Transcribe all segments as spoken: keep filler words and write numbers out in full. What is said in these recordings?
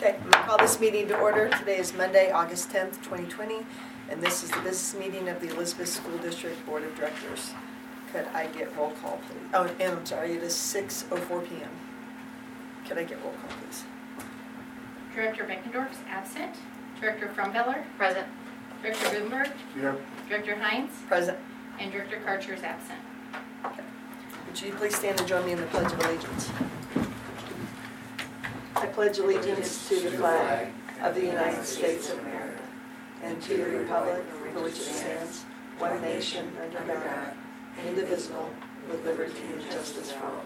Okay, I'm going to call this meeting to order. Today is Monday, August tenth, twenty twenty, and this is the business meeting of the Elizabeth School District Board of Directors. Could I get roll call, please? Oh, and I'm sorry, it is six oh four p m Could I get roll call, please? Director Beckendorf is absent. Director Frumbeller? Present. Director Gutenberg? Here. Director Hines? Present. And Director Karcher is absent. Okay. Would you please stand and join me in the Pledge of Allegiance? I pledge allegiance to the flag of the United States of America and to the republic for which it stands, one nation under God, indivisible, with liberty and justice for all.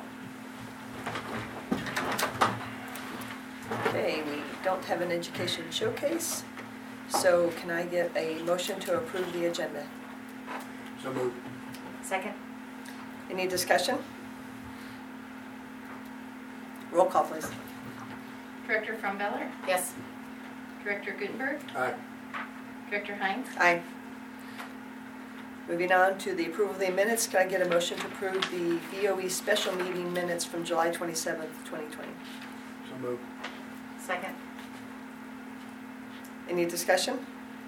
Okay, we don't have an education showcase, so can I get a motion to approve the agenda? So moved. Second. Any discussion? Roll call, please. Director Frumbeller? Yes. Director Gutenberg? Aye. Director Hines? Aye. Moving on to the approval of the minutes, can I get a motion to approve the B O E special meeting minutes from July twenty-seventh, twenty twenty? So moved. Second. Any discussion?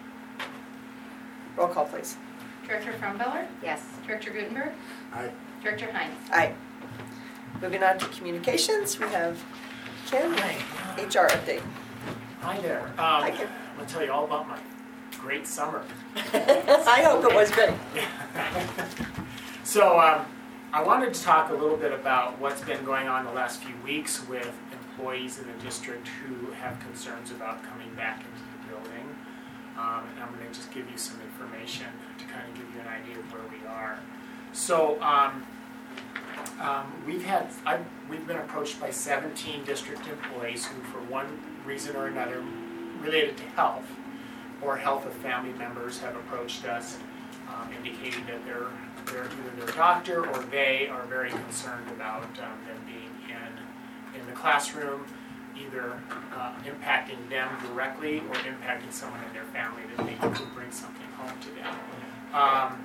Roll call, please. Director Frumbeller? Yes. Director Gutenberg? Aye. Director Hines? Aye. Moving on to communications, we have Ken, Hi. H R update. Hi there. Um, Hi, Ken. I'm going to tell you all about my great summer. I hope it was great. So um, I wanted to talk a little bit about what's been going on the last few weeks with employees in the district who have concerns about coming back into the building. Um, and I'm going to just give you some information to kind of give you an idea of where we are. So um, um, we've had, I've, we've been approached by seventeen district employees who, for one reason or another, related to health or health of family members, have approached us, um, indicating that they're, they're either their doctor or they are very concerned about um, them being in in the classroom, either uh, impacting them directly or impacting someone in their family that they could bring something home to them. Um,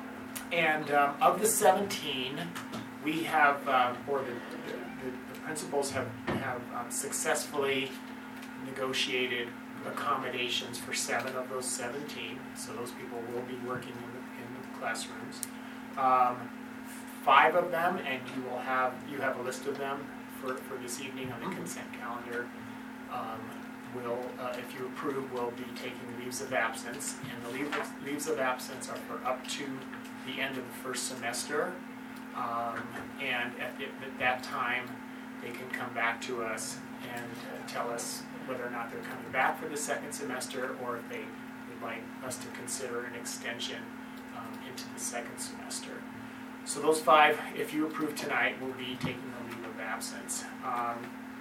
and um, of the seventeen, we have, uh, or the, the, the principals have, have um, successfully negotiated accommodations for seven of those seventeen, so those people will be working in the, in the classrooms. Um, five of them, and you will have, you have a list of them for, for this evening on the consent calendar, um, will, uh, if you approve, will be taking leaves of absence, and the leave of, leaves of absence are for up to the end of the first semester, um, and at, the, at that time, they can come back to us and uh, tell us whether or not they're coming back for the second semester, or if they would like us to consider an extension um, into the second semester. So those five, if you approve tonight, will be taking a leave of absence. Um,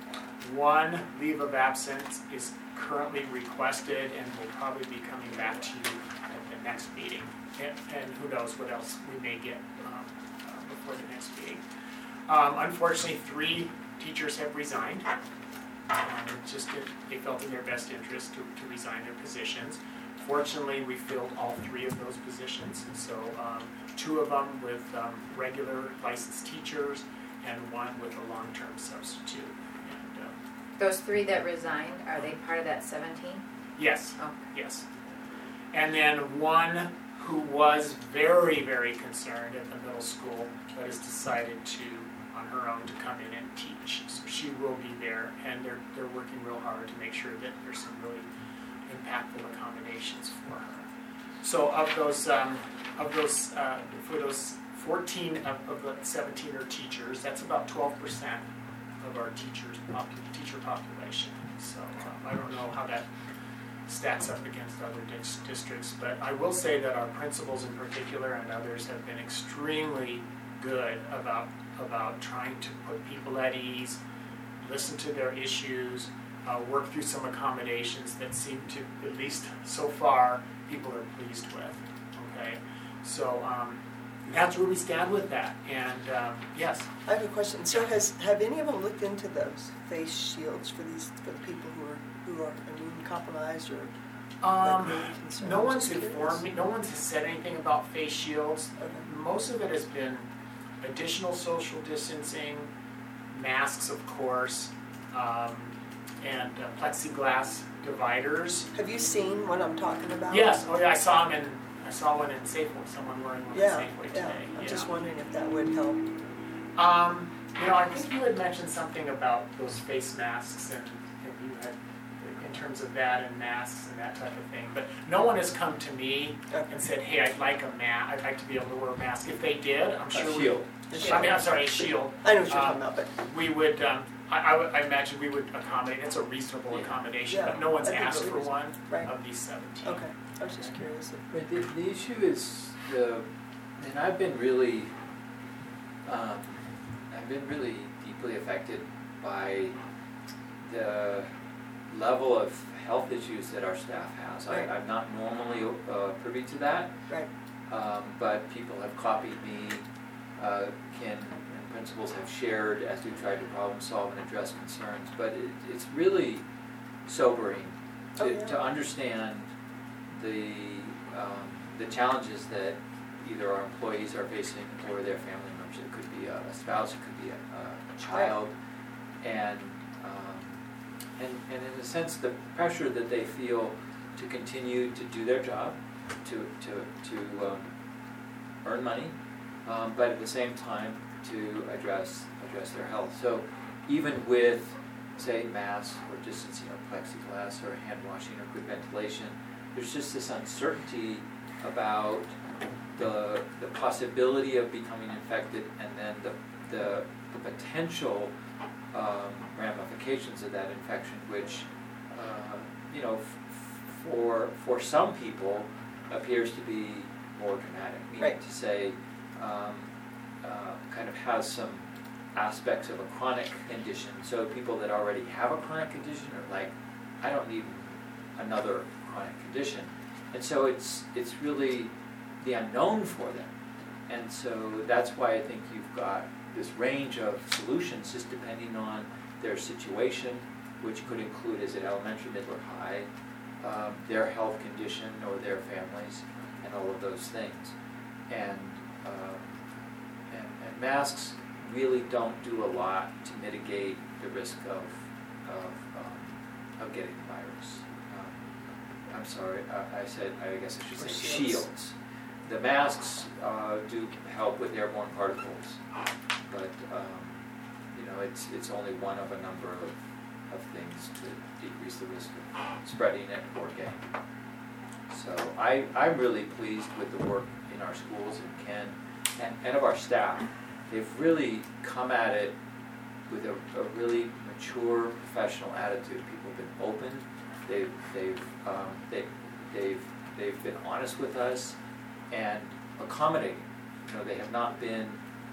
one leave of absence is currently requested and will probably be coming back to you at the next meeting. And, and who knows what else we may get um, uh, before the next meeting. Um, unfortunately, three teachers have resigned. Um, just if they felt in their best interest to, to resign their positions. Fortunately, we filled all three of those positions. So um, two of them with um, regular licensed teachers and one with a long-term substitute. And, um, Those three that resigned, are they part of that seventeen? yes, Oh. yes. And then one who was very, very concerned at the middle school but has decided to on her own to come in and teach. So she will be there, and they're they're working real hard to make sure that there's some really impactful accommodations for her. So of those um, of those uh, for those fourteen of, of the seventeen are teachers, that's about twelve percent of our teachers popu- teacher population. So um, I don't know how that stacks up against other dis- districts, but I will say that our principals in particular and others have been extremely good about about trying to put people at ease, listen to their issues, uh, work through some accommodations that seem to, at least so far, people are pleased with. Okay, so um, that's where we stand with that. And um, yes, I have a question. So has, have any of them looked into those face shields for these, for the people who are, who are immune compromised or um, like really concerned? no one's Just curious. informed me. No one's said anything about face shields. Okay. Most of it has been additional social distancing, masks, of course, um, and uh, plexiglass dividers. Have you seen what I'm talking about? Yes, oh yeah, I saw them in, I saw one in Safeway, someone wearing one Yeah, in Safeway yeah. today. I'm Yeah. just wondering if that would help. Um, you know, I think you had mentioned something about those face masks and, and you had, in terms of that and masks and that type of thing. But no one has come to me Okay. and said, hey, I'd like a ma, I'd like to be able to wear a mask. If they did, I'm sure we. shield. I mean, I'm sorry, a shield. I know what you're Um, talking about, but We would, um, I, I would, I imagine we would accommodate, it's a reasonable Yeah. accommodation, Yeah, but no one's I think asked it for is. one Right. of these seventeen. okay. I was just curious. If, But the, the issue is the, and I've been really, um, I've been really deeply affected by the level of health issues that our staff has. I, Right. I'm not normally uh, privy to that, right. um, but people have copied me, uh, Ken and principals have shared as we tried to problem solve and address concerns. But it, it's really sobering to, Oh, yeah. to understand the um, the challenges that either our employees are facing or their family members. It could be a, a spouse, it could be a, a child, and um, and and in a sense, the pressure that they feel to continue to do their job, to to to um, earn money, um, but at the same time to address address their health. So even with, say, masks or distancing or plexiglass or hand washing or good ventilation, there's just this uncertainty about the the possibility of becoming infected and then the the, the potential um, ramifications of that infection, which uh, you know f- for for some people appears to be more dramatic. Meaning Right. to say, um, uh, kind of has some aspects of a chronic condition. So people that already have a chronic condition are like, I don't need another chronic condition. And so it's it's really the unknown for them. And so that's why I think you've got this range of solutions just depending on their situation, which could include, is it elementary, middle, or high, um, their health condition or their families, and all of those things. And, um, and, and masks really don't do a lot to mitigate the risk of, of, um, of getting the virus. Um, I'm sorry, I, I said, I guess I should say Shields. shields. The masks uh, do help with airborne particles, but um, you know, it's it's only one of a number of, of things to decrease the risk of spreading it or getting it. So I, I'm really pleased with the work in our schools and Ken and, and of our staff. They've really come at it with a, a really mature, professional attitude. People have been open. They've they've um, they they've they've been honest with us and accommodating. You know, they have not been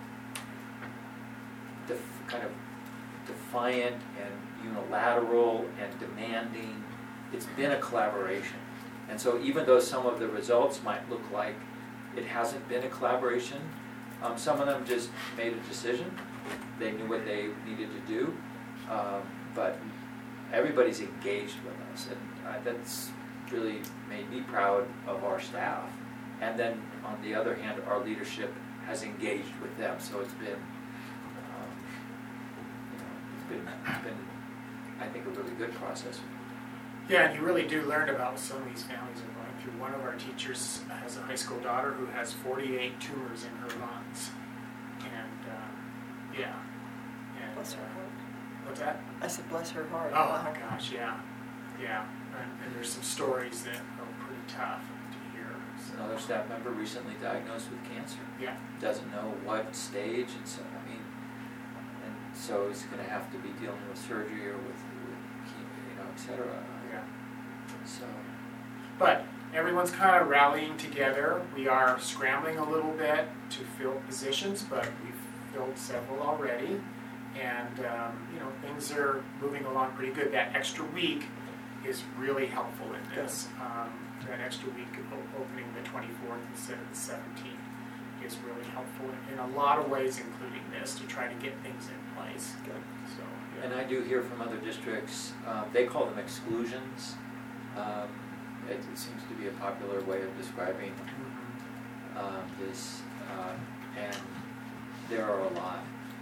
def- kind of defiant and unilateral and demanding. It's been a collaboration. And so even though some of the results might look like it hasn't been a collaboration, um, some of them just made a decision. They knew what they needed to do, um, but everybody's engaged with us, and uh, that's really made me proud of our staff. And then on the other hand, our leadership has engaged with them, so it's been, um, you know, it's been, it's been, I think, a really good process. Yeah, and you really do learn about what some of these families are going through. One of our teachers has a high school daughter who has forty-eight tumors in her lungs. And, uh, yeah. And, Bless her uh, heart. What's that? I said, bless her heart. Oh Wow. my gosh, yeah. Yeah. And, and there's some stories that are pretty tough to hear. So, Another staff member recently diagnosed with cancer. yeah. Doesn't know what stage, and so, I mean, and so he's gonna have to be dealing with surgery or with, with chemo, you know, et cetera. Yeah. So, But everyone's kind of rallying together. We are scrambling a little bit to fill positions, but we've filled several already. And, um, you know, things are moving along pretty good. That extra week is really helpful in this. Um, that extra week of o- opening the twenty-fourth instead of the seventeenth is really helpful in a lot of ways, including this, to try to get things in place. Good. So, yeah. and I do hear from other districts, uh, they call them exclusions. Um, it, it seems to be a popular way of describing Mhm. um, this, uh, and there are a lot.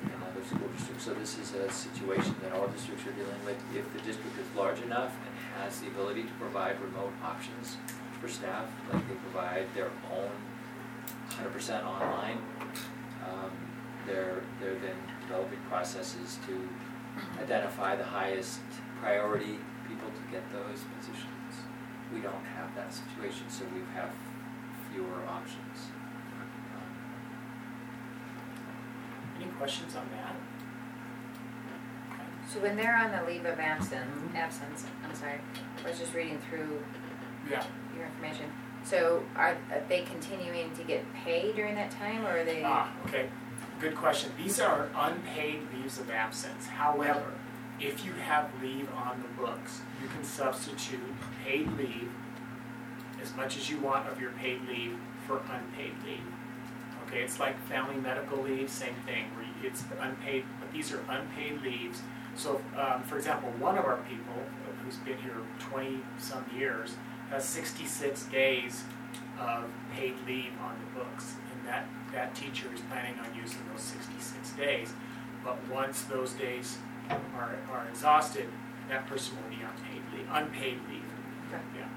in other school districts. So this is a situation that all districts are dealing with. If the district is large enough and has the ability to provide remote options for staff, like they provide their own one hundred percent online, um, they're, they're then developing processes to identify the highest priority people to get those positions. We don't have that situation, so we have fewer options. Um, Any questions on that? Okay. So when they're on the leave of absence, absence, I'm sorry, I was just reading through Yeah. your information. So are are they continuing to get paid during that time, or are they? Ah, okay. Good question. These are unpaid leaves of absence. However, if you have leave on the books, you can substitute paid leave, as much as you want of your paid leave, for unpaid leave. Okay, it's like family medical leave, same thing, where you- it's unpaid, but these are unpaid leaves. So, um, for example, one of our people, who's been here twenty-some years, has sixty-six days of paid leave on the books. And that, that teacher is planning on using those sixty-six days. But once those days are, are exhausted, that person will be on paid leave, unpaid leave. Okay. Yeah.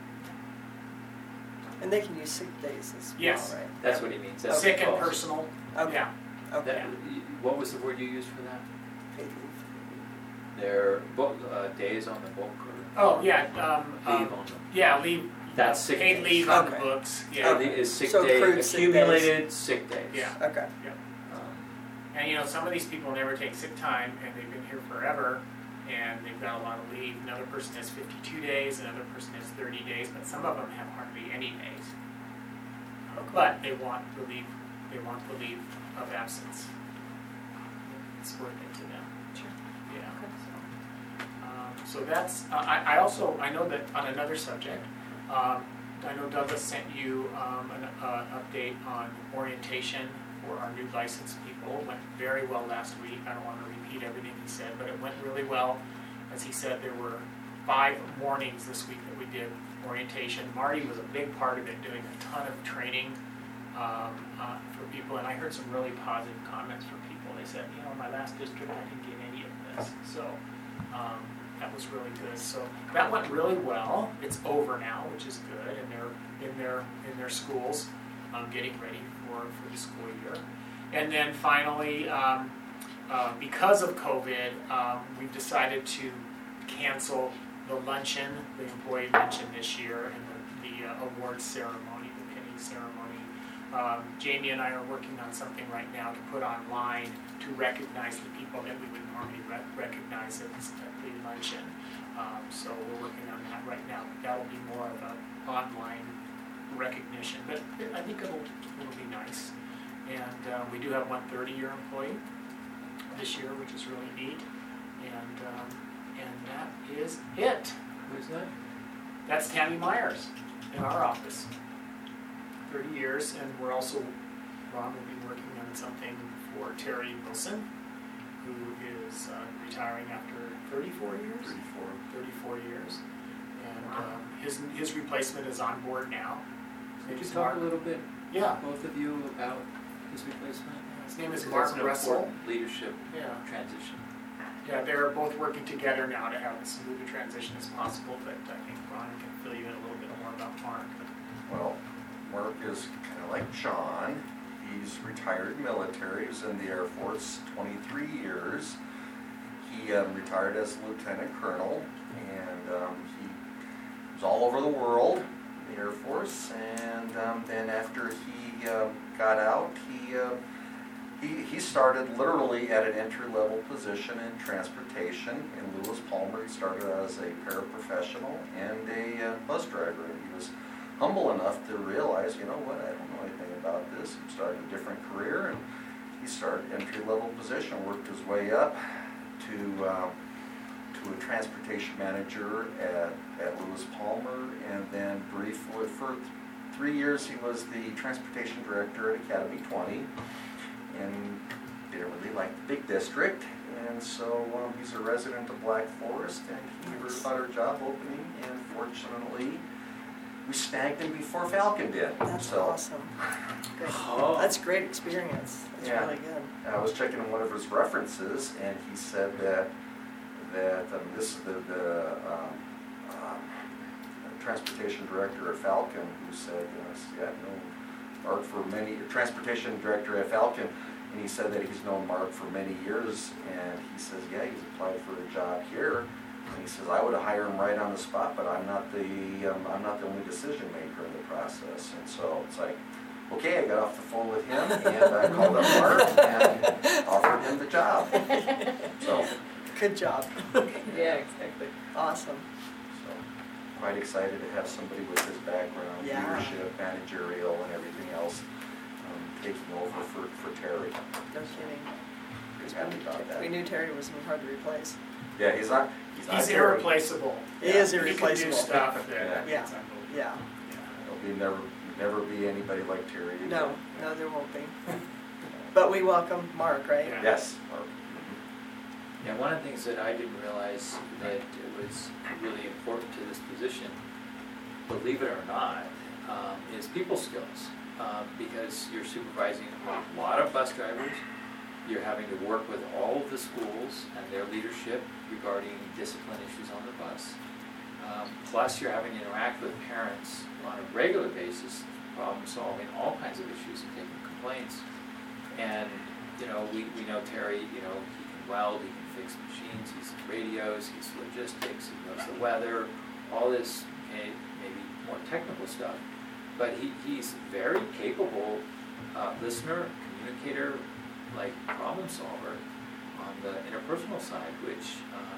And they can use sick days as well, Yes. right? That's what he means. That's Sick what and it calls. personal, Okay, yeah. okay. That, what was the word you used for that? Paid leave. Their book, uh, days on the book or Oh, yeah, um, leave um, on the, yeah, leave, that's sick paid days. leave on the Okay. books, Yeah, yeah. the- is sick So day, accrued sick days. accumulated sick days. Yeah. Okay, Um, And you know, some of these people never take sick time and they've been here forever and they've got a lot of leave. Another person has fifty-two days, another person has thirty days, but some of them have hardly any days. But they want the leave, they want the leave of absence. It's worth it to them. Sure. Yeah. So, um, so that's, uh, I, I also, I know that on another subject, um, I know Douglas sent you um, an uh, update on orientation for our new licensed people. It went very well last week. I don't want to repeat everything he said, but it went really well. As he said, there were five mornings this week that we did orientation. Marty was a big part of it, doing a ton of training um, uh, for people, and I heard some really positive comments from people. They said, you know, my last district, I didn't get any of this. So um, that was really good. So that went really well. It's over now, which is good, and they're in their in their schools, um, getting ready for, for the school year. And then finally, um, uh, because of COVID, um, we've decided to cancel the luncheon, the employee luncheon this year, and the, the uh, award ceremony, the pinning ceremony. Um, Jamie and I are working on something right now to put online to recognize the people that we would normally re- recognize at, at the luncheon. Um, so we're working on that right now. That will be more of an online recognition, but I think it'll it'll be nice. And uh, we do have one thirty-year employee this year, which is really neat. And um, and that is it. Who's that? That's Tammy Myers in our office. thirty years, and we're also, Ron will be working on something for Terry Wilson, who is uh, retiring after thirty-four years? Thirty-four. thirty-four years. And um, his his replacement is on board now. Could you His talk Mark- a little bit, Yeah, both of you, about his replacement? his name is Because Mark that's an Russell. important leadership Yeah. transition. Yeah, they're both working together now to have as smooth a transition as possible, but I think Ron can fill you in a little bit more about Mark. Well, Mark is kind of like John. He's retired military. He was in the Air Force twenty-three years. He um, retired as a lieutenant colonel, and um, he was all over the world in the Air Force. And um, then after he uh, got out, he, uh, he he started literally at an entry-level position in transportation in Lewis Palmer. He started as a paraprofessional and a uh, bus driver, and he was humble enough to realize, you know what, I don't know anything about this. He started a different career, and he started entry-level position, worked his way up to uh, to a transportation manager at, at Lewis Palmer, and then briefly for th- three years he was the transportation director at Academy twenty, and didn't really like the big district, and so um, he's a resident of Black Forest, and he heard about our job opening, and fortunately we snagged him before Falcon did. That's So, awesome. Good. Oh. That's great experience. That's Yeah. really good. I was checking one of his references, and he said that that um, this is the the um, um, transportation director at Falcon who said, you know, I said, yeah, no, Mark for many transportation director at Falcon, and he said that he's known Mark for many years, and he says, yeah, he's applied for a job here. And he says, I would have hired him right on the spot, but I'm not the um, I'm not the only decision maker in the process. And so it's like, okay, I got off the phone with him, and I called up Mark and offered him the job. So, Good job. Yeah, exactly. Awesome. so quite excited to have somebody with his background, Yeah. leadership, managerial, and everything else, um, taking over for, for Terry. No kidding. Pretty happy about that. We knew Terry was hard to replace. Yeah, he's not. He's, not He's Terry. irreplaceable. He is He can do irreplaceable. stuff that, Yeah. it's unbelievable. Yeah. There'll be never never be anybody like Terry again. No, no, there won't be. But we welcome Mark, right? Yeah. Yes. Mark. Yeah, one of the things that I didn't realize that it was really important to this position, believe it or not, um, is people skills. Um, because you're supervising a lot of bus drivers, you're having to work with all of the schools and their leadership regarding discipline issues on the bus. Um, plus, you're having to interact with parents on a regular basis, problem solving all kinds of issues and taking complaints. And, you know, we, we know Terry, you know, he can weld, he can fix machines, he's radios, he's logistics, he knows the weather, all this, okay, maybe more technical stuff. But he, he's very capable uh, listener, communicator, like problem solver on the interpersonal side, which um,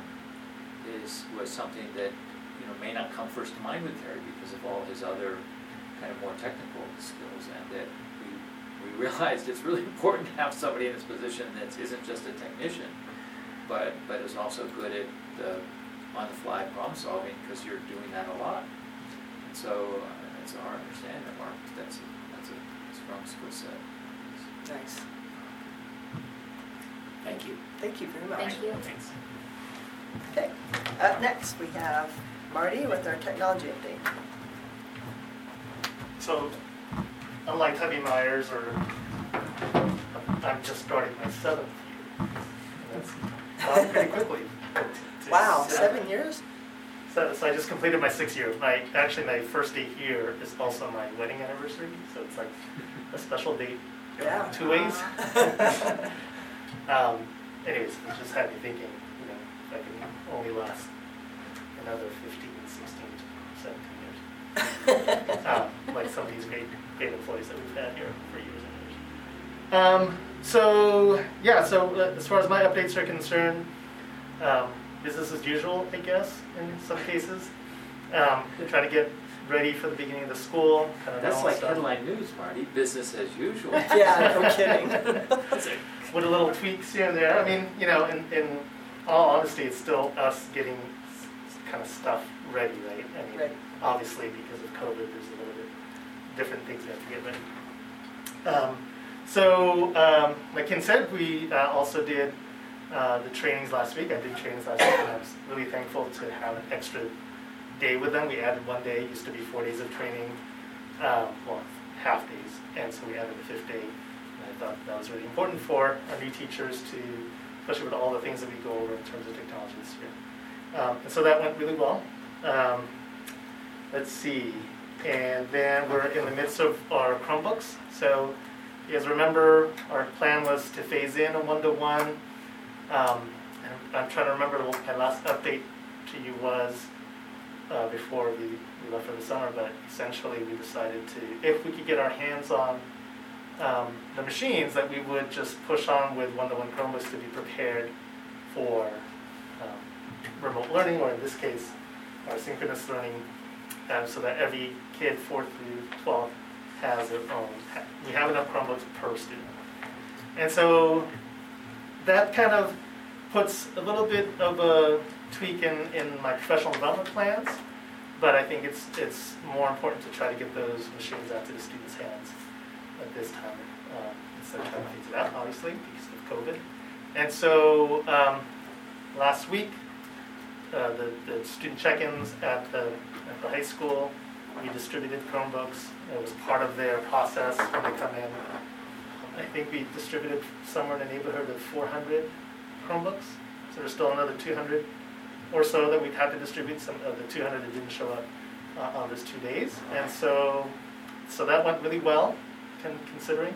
is was something that you know may not come first to mind with Terry because of all his other kind of more technical skills, and that we we realized it's really important to have somebody in this position that isn't just a technician, but but is also good at the on the fly problem solving because you're doing that a lot. And so uh, it's our understanding that Mark that's a, that's a strong skill set. Nice. Thank you. Thank you very much. Thank you. Thanks. Okay. Up next, we have Marty with our technology update. So, unlike Tubby Myers, or I'm just starting my seventh year. And that's gone pretty quickly. It's, Wow, uh, seven years? So, so I just completed my sixth year. My actually my first day here is also my wedding anniversary. So it's like a special date Yeah. two ways. um, anyways, it just had me thinking, you know, if I can only last another fifteen, sixteen, seventeen years. um, like some of these great, great employees that we've had here for years and years. Um, so, yeah, so uh, as far as my updates are concerned, um, business as usual, I guess, in some cases. Um, trying to get ready for the beginning of the school. Kind of That's normal like stuff. headline news, Marty. Business as usual. Yeah, no kidding. With a little tweaks here and there. I mean, you know, in, in all honesty, it's still us getting s- kind of stuff ready, right? I mean, Ready. obviously because of COVID, there's a little bit different things we have to get ready. Um, so, um, like Ken said, we uh, also did uh, the trainings last week. I did trainings last week, and I was really thankful to have an extra day with them. We added one day. It used to be four days of training, um, well, half days, and so we added the fifth day. And I thought that was really important for our new teachers to, especially with all the things that we go over in terms of technology this year. Um, and so that went really well. Um, let's see. And then we're in the midst of our Chromebooks. So you guys remember our plan was to phase in a one-to-one. Um, and I'm trying to remember what my last update to you was uh, before we, we left for the summer, but essentially we decided to, if we could get our hands on um, the machines, that we would just push on with one-to-one Chromebooks to be prepared for um, remote learning, or in this case, our synchronous learning, um, so that every kid fourth through twelfth has their own. We have enough Chromebooks per student. And so that kind of puts a little bit of a tweak in, in my professional development plans, but I think it's it's more important to try to get those machines out to the students' hands at this time, uh, instead of trying to phase it out, obviously, because of COVID. And so um, last week, uh, the, the student check-ins at the, at the high school we distributed Chromebooks. It was part of their process when they come in. I think we distributed somewhere in the neighborhood of four hundred Chromebooks. So there's still another two hundred or so that we'd have to distribute. Some of the two hundred that didn't show up uh, on those two days. And so, so that went really well, con- considering.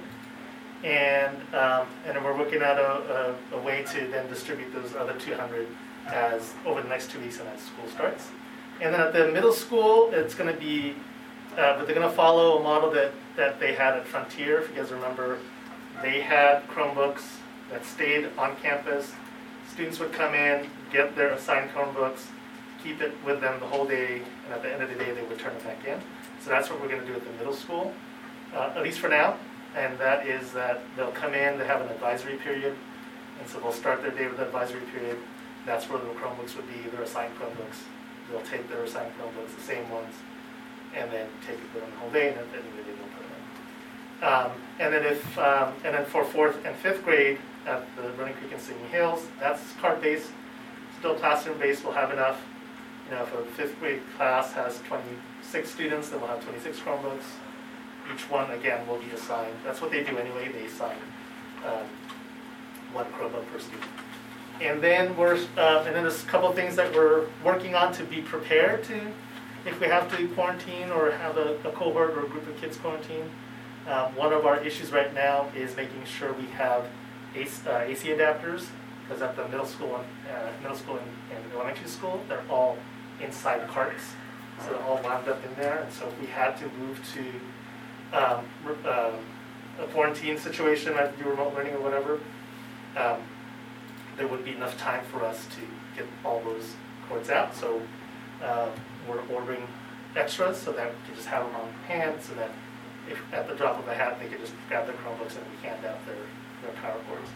And um, and then we're working out a, a, a way to then distribute those other two hundred as over the next two weeks and as school starts. And then at the middle school, it's going to be, uh, but they're going to follow a model that, that they had at Frontier. If you guys remember, they had Chromebooks that stayed on campus. Students would come in, get their assigned Chromebooks, keep it with them the whole day, and at the end of the day, they would turn it back in. So that's what we're going to do at the middle school, uh, at least for now. And that is that they'll come in, they have an advisory period, and so they'll start their day with the advisory period. That's where the Chromebooks would be, their assigned Chromebooks. They'll take their assigned Chromebooks, the same ones, and then take it with them the whole day, and at the end of the day, they'll put it in. Um, and then if, um, and then for fourth and fifth grade at the Running Creek and Singing Hills, that's cart-based, still classroom-based. We'll have enough. You know, if a fifth grade class has twenty-six students, then we'll have twenty-six Chromebooks. Each one, again, will be assigned. That's what they do anyway. They assign um, one Chromebook per student. And then we're, uh, and then there's a couple of things that we're working on to be prepared to, if we have to quarantine or have a, a cohort or a group of kids quarantine. Um, one of our issues right now is making sure we have A C, uh, A C adapters, because at the middle school and uh, middle school and, and elementary school, they're all inside carts, so they're all wound up in there. And so if we had to move to um, uh, a quarantine situation, like do remote learning or whatever, um, there would be enough time for us to get all those cords out. So uh, we're ordering extras so that we can just have them on hand, so that if at the drop of a hat they can just grab their Chromebooks and we hand out their, their power cords.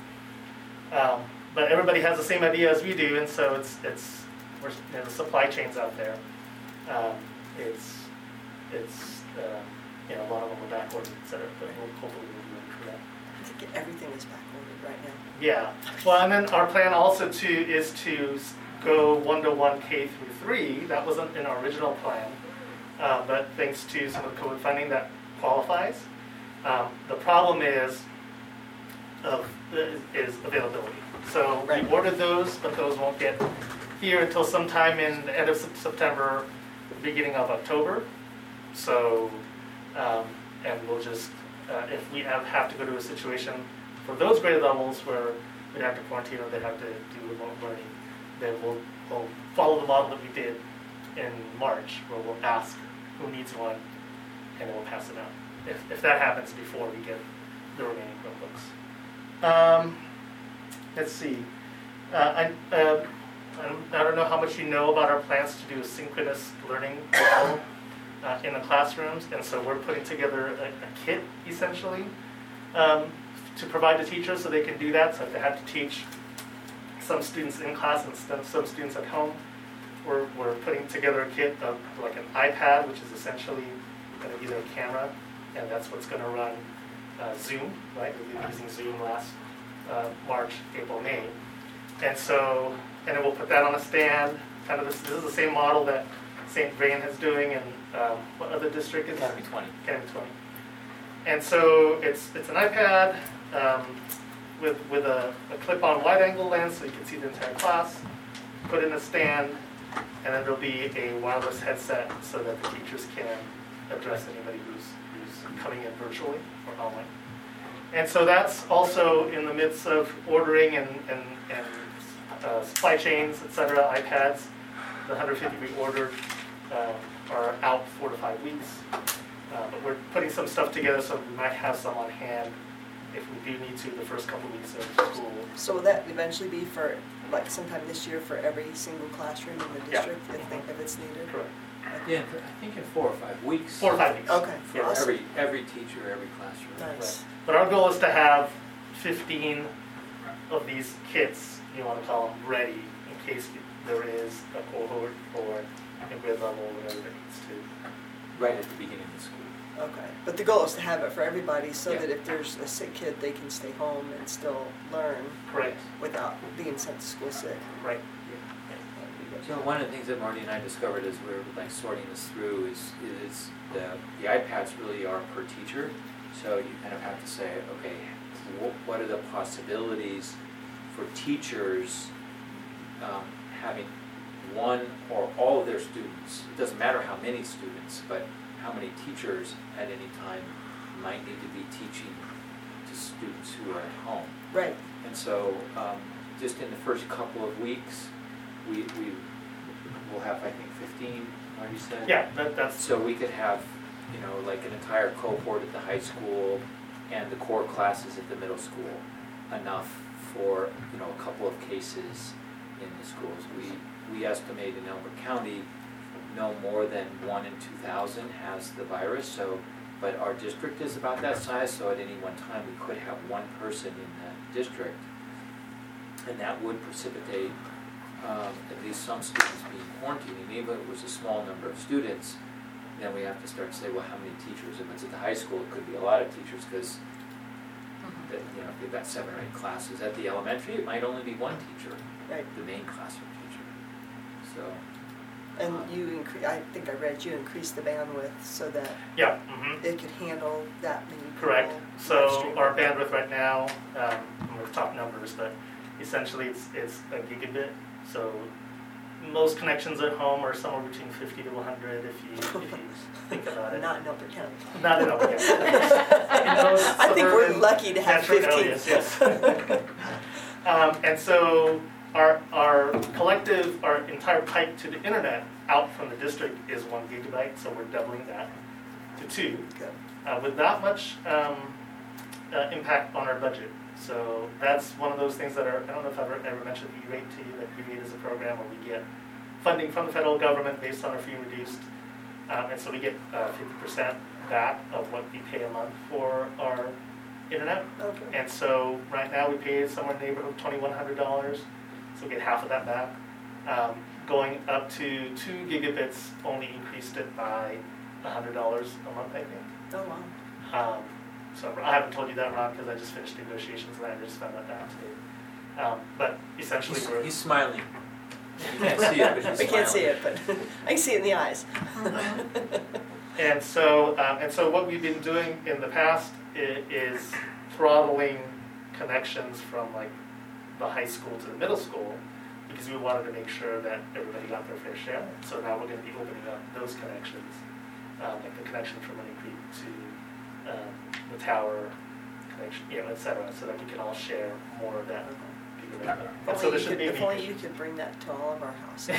Um, but everybody has the same idea as we do, and so it's it's we're, you know, the supply chain's out there. Um, it's it's uh, you know, a lot of them are back ordered, et cetera. But we'll hopefully we'll be ready for that. I think everything is back ordered right now. Yeah. Well, and then our plan also to is to go one to one K through three. That wasn't in our original plan, uh, but thanks to some of the COVID funding, that qualifies. Um, the problem is of is availability. So Right. we ordered those, but those won't get here until sometime in the end of September, beginning of October. So, um, and we'll just uh, if we have, have to go to a situation for those grade levels where we'd have to quarantine or they'd have to do remote learning, then we'll, we'll follow the model that we did in March, where we'll ask who needs one, and then we'll pass it out. If, if that happens before we get the remaining Chromebooks. Um, let's see. Uh, I, uh, I don't- I don't know how much you know about our plans to do a synchronous learning model uh, in the classrooms, and so we're putting together a, a kit, essentially, um, to provide the teachers so they can do that. So if they have to teach some students in class and some some students at home, we're, we're putting together a kit of like an iPad, which is essentially going to be their camera, and that's what's going to run uh, Zoom, right? We've been using Zoom last uh, March, April, May. And so, and then we'll put that on a stand. Kind of this, this is the same model that Saint Vrain is doing, and um, what other district is Academy twenty. Academy twenty. And so it's it's an iPad um, with with a, a clip-on wide-angle lens, so you can see the entire class. Put in a stand, and then there'll be a wireless headset so that the teachers can address anybody who's who's coming in virtually or online. And so that's also in the midst of ordering and and, and uh, supply chains, et cetera, iPads. The one hundred fifty we ordered uh, are out four to five weeks. Uh, but we're putting some stuff together, so we might have some on hand if we do need to the first couple of weeks of school. So will that eventually be for, like sometime this year, for every single classroom in the Yeah. district, if, they, if it's needed? Correct. Yeah, I think in four or five weeks. Four or five weeks. Okay, For Yeah, awesome. every, every teacher, every classroom. Nice. But our goal is to have fifteen of these kits, you want to call them, ready in case there is a cohort or a grade level or whatever it needs to. Right at the beginning of the school. Okay, but the goal is to have it for everybody, so Yeah. that if there's a sick kid, they can stay home and still learn Correct. without being sent to school sick. Right. So one of the things that Marty and I discovered as we were like sorting this through is, is the, the iPads really are per teacher. So you kind of have to say, okay, wh- what are the possibilities for teachers um, having one or all of their students? It doesn't matter how many students, but how many teachers at any time might need to be teaching to students who are at home. Right. And so, um, just in the first couple of weeks, we, we will have, I think, fifteen, Marty said? Yeah, that, that's, So we could have, you know, like an entire cohort at the high school and the core classes at the middle school, enough for, you know, a couple of cases in the schools. We, we estimate in Elbert County, no more than one in two thousand has the virus, so, but our district is about that size, so at any one time, we could have one person in that district. And that would precipitate um, at least some students being quarantined, and even if it was a small number of students, then we have to start to say, well, how many teachers? If it's at the high school, it could be a lot of teachers, because that, you know, if you've got seven or eight classes. At the elementary, it might only be one teacher, Right. the main classroom teacher. So, And you incre, I think I read you increased the bandwidth so that yeah, mhm. it could handle that many people. Correct. live So streaming. our bandwidth right now, um, I'm going to talk numbers, but essentially it's, it's a gigabit. So most connections at home are somewhere between fifty to one hundred if you, if you think about it. Not in Elbert County. Not in Elbert County. In those I think we're suburban lucky to have metro fifteen. areas, yes. um, and so our, our collective, our entire pipe to the internet out from the district is one gigabyte, so we're doubling that to two. Good. Uh, with not much um, uh, impact on our budget. So that's one of those things that are, I don't know if I've ever, ever mentioned E-rate to you, that E-rate is a program where we get funding from the federal government based on our fee reduced. Um, and so we get uh, fifty percent back of what we pay a month for our internet. Okay. And so right now we pay somewhere in the neighborhood of twenty-one hundred dollars, so we get half of that back. Um, going up to two gigabits only increased it by one hundred dollars a month, I think. Oh, wow. Um, so I haven't told you that, Ron, because I just finished negotiations and I just found that out today. Um, but essentially he's, we're... he's smiling. You can't see it, but he's We can't see smiling. it, but I can see it in the eyes. And so, um, and so what we've been doing in the past is, is throttling connections from like the high school to the middle school, because we wanted to make sure that everybody got their fair share. So now we're going to be opening up those connections, um, like the connection from Money Creek to um, the tower connection, you know, et cetera, so that we can all share more of that. gigabit. And so Only there you should could- be an If only increase. you could bring that to all of our houses.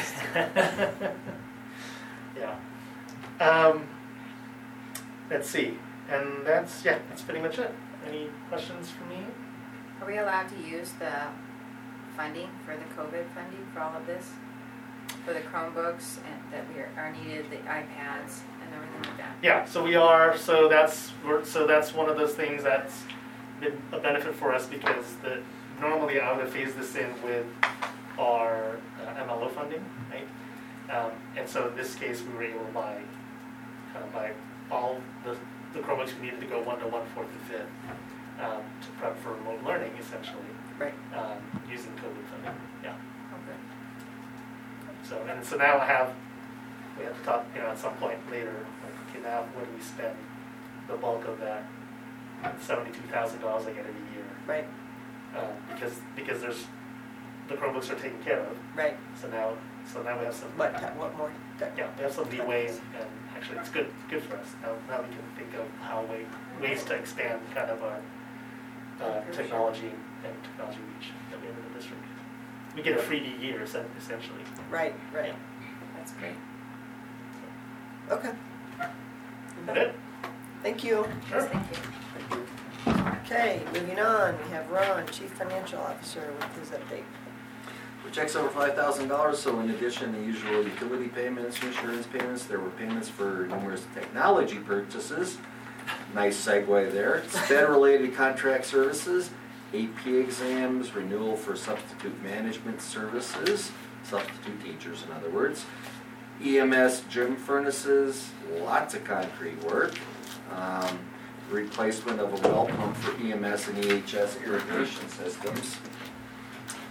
Yeah. Um, let's see. And that's, yeah, that's pretty much it. Any questions for me? Are we allowed to use the funding for the COVID funding for all of this? For the Chromebooks and that we are, are needed, the iPads and everything like that? Yeah, so we are, so that's, we're, so that's one of those things that's been a benefit for us, because the, normally I would have phased this in with our uh, M L O funding, right? Um, and so in this case, we were able to buy, kind of buy all the, the Chromebooks we needed to go one to one, fourth to fifth, um, to prep for remote learning, essentially, Right. um, using COVID funding, yeah. Okay. So, and so now I have, we have to talk, you know, at some point later, like, okay, now where do we spend the bulk of that seventy-two thousand dollars I get every year? Right, Uh, because, because there's, the Chromebooks are taken care of, right. so now, so now we have some, What, what more? yeah, we have some leeway, and, and actually it's good, good for us. Now, now we can think of how way, ways to expand kind of our, uh, technology and technology reach that we have in the district. We get a freebie year, essen- essentially. Right, right. That's great. Okay. Is that it? Thank you. Sure. Yes, thank you. Okay, moving on, we have Ron, Chief Financial Officer, with his update. For checks over five thousand dollars, so in addition to usual utility payments, insurance payments, there were payments for numerous technology purchases. Nice segue there. Sped-related contract services, A P exams, renewal for substitute management services, substitute teachers in other words, E M S gym furnaces, lots of concrete work, um, replacement of a well pump for E M S and E H S irrigation systems.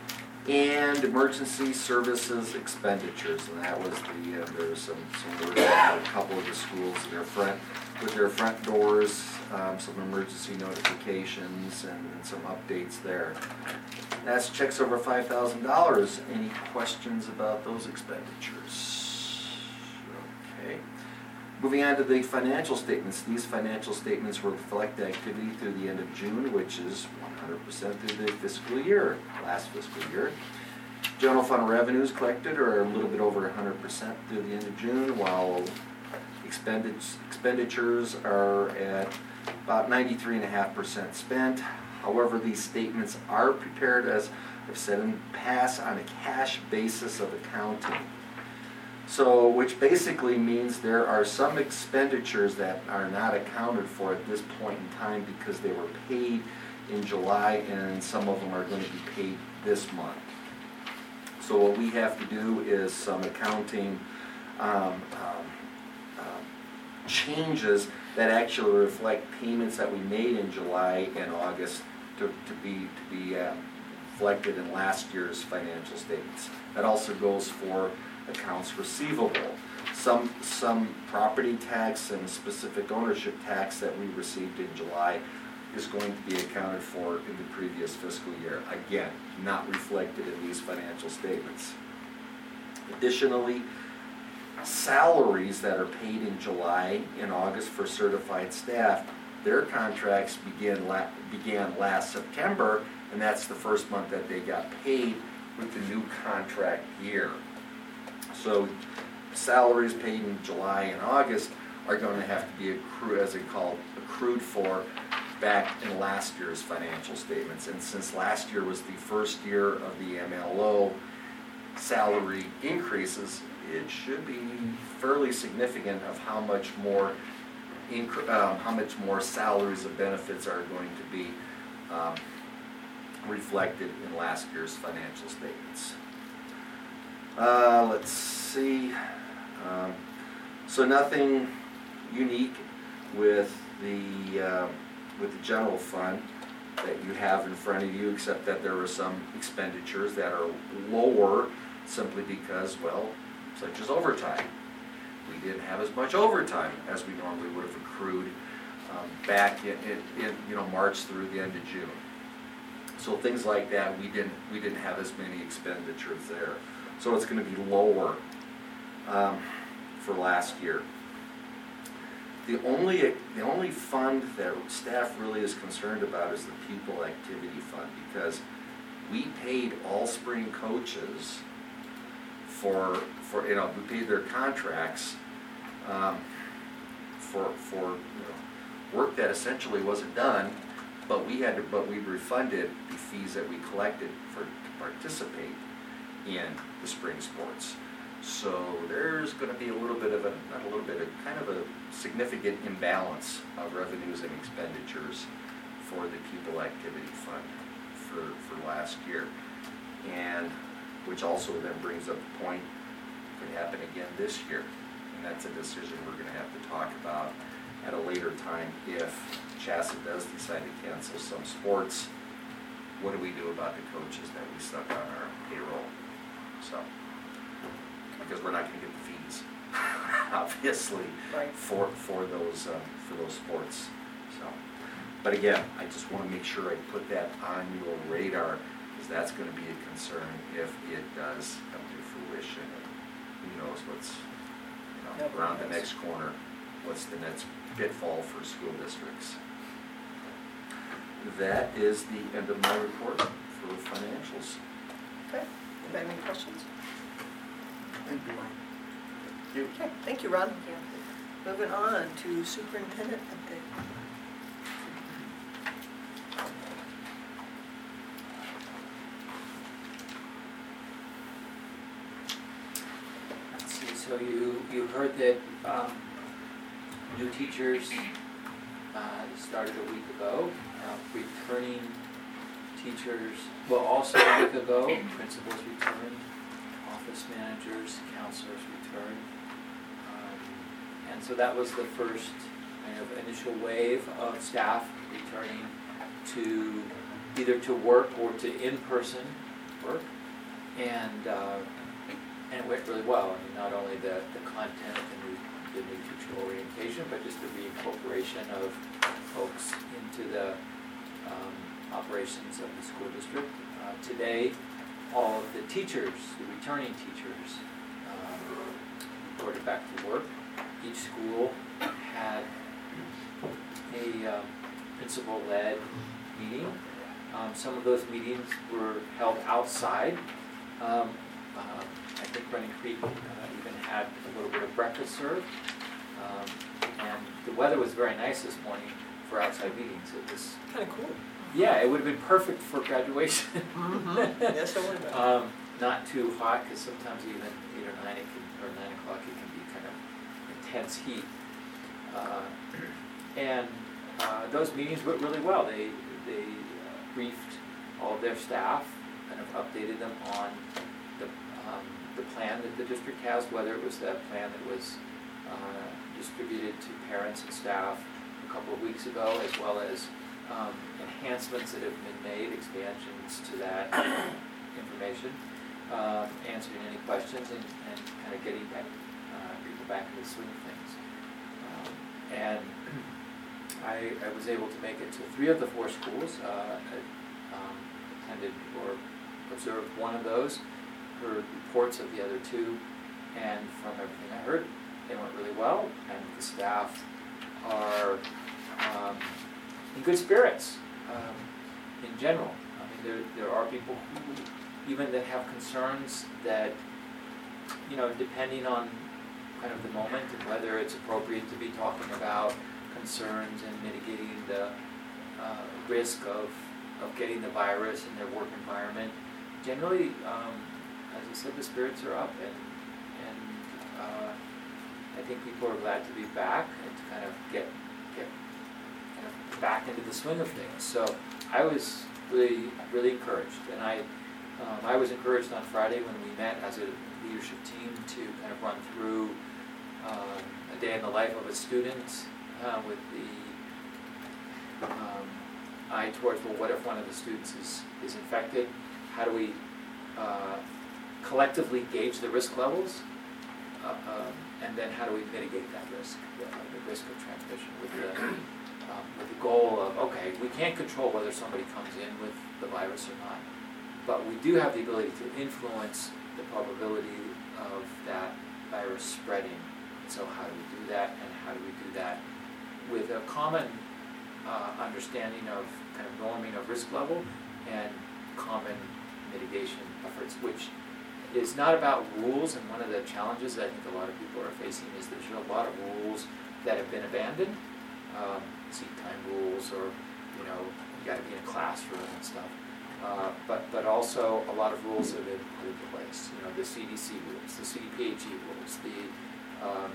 And emergency services expenditures, and that was the, uh, there was some, some work on a couple of the schools, their front, with their front doors, um, some emergency notifications and, and some updates there. That's checks over five thousand dollars. Any questions about those expenditures? Okay. Moving on to the financial statements. These financial statements reflect the activity through the end of June, which is one hundred percent through the fiscal year, last fiscal year. General fund revenues collected are a little bit over one hundred percent through the end of June, while expenditures are at about ninety-three point five percent spent. However, these statements are prepared, as I've said in the past, on a cash basis of accounting. So, which basically means there are some expenditures that are not accounted for at this point in time because they were paid in July, and some of them are going to be paid this month. So what we have to do is some accounting um, um, uh, changes that actually reflect payments that we made in July and August to, to be to be uh, reflected in last year's financial statements. That also goes for accounts receivable. Some some property tax and specific ownership tax that we received in July is going to be accounted for in the previous fiscal year. Again, not reflected in these financial statements. Additionally, salaries that are paid in July and August for certified staff, their contracts began, la began last September, and that's the first month that they got paid with the new contract year. So salaries paid in July and August are going to have to be accrued, as they call it, accrued for back in last year's financial statements. And since last year was the first year of the M L O salary increases, it should be fairly significant of how much more um, how much more salaries and benefits are going to be um, reflected in last year's financial statements. Uh, let's see. Um, so nothing unique with the uh, with the general fund that you have in front of you, except that there were some expenditures that are lower simply because, well, such as overtime. We didn't have as much overtime as we normally would have accrued um, back in, in, in you know March through the end of June. So things like that, we didn't we didn't have as many expenditures there. So it's going to be lower um, for last year. The only the only fund that staff really is concerned about is the pupil activity fund, because we paid all spring coaches for for you know we paid their contracts um, for for you know work that essentially wasn't done, but we had to but we refunded the fees that we collected for to participate in the spring sports. So there's going to be a little bit of a, not a little bit, of kind of a significant imbalance of revenues and expenditures for the pupil activity fund for, for last year. And which also then brings up the point, could happen again this year. And that's a decision we're going to have to talk about at a later time if CHSAA does decide to cancel some sports. What do we do about the coaches that we stuck on our payroll? So. Because we're not going to get the fees, obviously, Right. for for those uh, for those sports. So, but again, I just want to make sure I put that on your radar, because that's going to be a concern if it does come to fruition. And who knows what's you know, Nobody around the knows. next corner? What's the next pitfall for school districts? That is the end of my report for financials. Okay, anybody have any questions? Thank you, Ron. Thank you. Okay, thank you, Ron. Thank you. Moving on to superintendent update. Let's see, so you, you heard that um, new teachers uh, started a week ago, uh, returning teachers, well, also a week ago, principals returned, office managers, counselors returned. Um, and so that was the first kind of initial wave of staff returning to either to work or to in-person work. and, uh, and it went really well. I mean, not only the, the content and the, the new teacher orientation, but just the reincorporation of folks into the um, operations of the school district. Uh, today, all of the teachers, the returning teachers, um, reported back to work. Each school had a um, principal-led meeting. Um, some of those meetings were held outside. Um, uh, I think Running Creek uh, even had a little bit of breakfast served. Um, and the weather was very nice this morning for outside meetings. It was Kind of cool. yeah, it would have been perfect for graduation. Mm-hmm. Yes, I would. um, not too hot, because sometimes even eight or nine, it can, or nine o'clock, it can be kind of intense heat. Uh, and uh, those meetings went really well. They they uh, briefed all of their staff, kind of updated them on the um, the plan that the district has, whether it was that plan that was uh, distributed to parents and staff a couple of weeks ago, as well as um, enhancements that have been made, expansions to that information, um, answering any questions, and, and kind of getting back, uh, people back into the swing of things. Um, and I, I was able to make it to three of the four schools. Uh, I um, attended or observed one of those, heard reports of the other two, and from everything I heard, they went really well, and the staff are um, in good spirits um, in general. I mean, there, there are people who, even that have concerns that, you know, depending on kind of the moment and whether it's appropriate to be talking about concerns and mitigating the uh, risk of, of getting the virus in their work environment. Generally, um, as I said, the spirits are up, and, and uh, I think people are glad to be back and to kind of get, get kind of back into the swing of things. So I was really, really encouraged, and I, um, I was encouraged on Friday when we met as a leadership team to kind of run through um, a day in the life of a student uh, with the um, eye towards, well, what if one of the students is, is infected? How do we uh, collectively gauge the risk levels? Uh, um, and then how do we mitigate that risk, the, the risk of transmission, with the, um, with the goal of, okay, we can't control whether somebody comes in with the virus or not, but we do have the ability to influence the probability of that virus spreading. So how do we do that, and how do we do that with a common uh, understanding of kind of norming of risk level and common mitigation efforts, which is not about rules. And one of the challenges that I think a lot of people are facing is there's a lot of rules that have been abandoned, um, seat time rules, or, you know, you got to be in a classroom and stuff. Uh, but but also a lot of rules that have been put into place. You know, the C D C rules, the C D P H E rules, the um,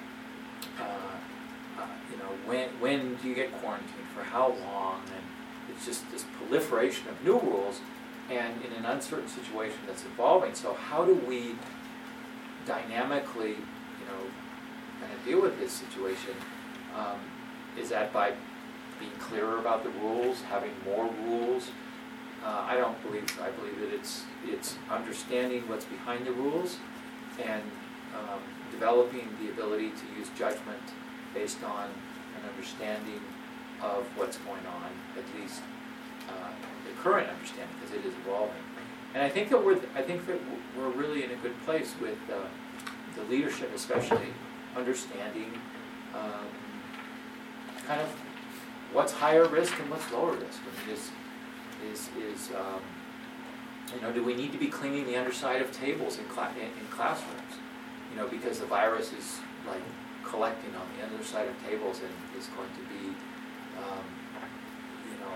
uh, uh, you know, when when do you get quarantined, for how long, and it's just this proliferation of new rules, and in an uncertain situation that's evolving. So how do we dynamically, you know, kind of deal with this situation? Um, is that by being clearer about the rules, having more rules? Uh, I don't believe so. I believe that it's it's understanding what's behind the rules, and um, developing the ability to use judgment based on an understanding of what's going on, at least uh, the current understanding, because it is evolving. And I think that we're I think that we're really in a good place with uh, the leadership, especially understanding um, kind of what's higher risk and what's lower risk. I mean, is is is um, you know, do we need to be cleaning the underside of tables in, cla- in, in classrooms? You know, because the virus is like collecting on the underside of tables and is going to be, um, you know,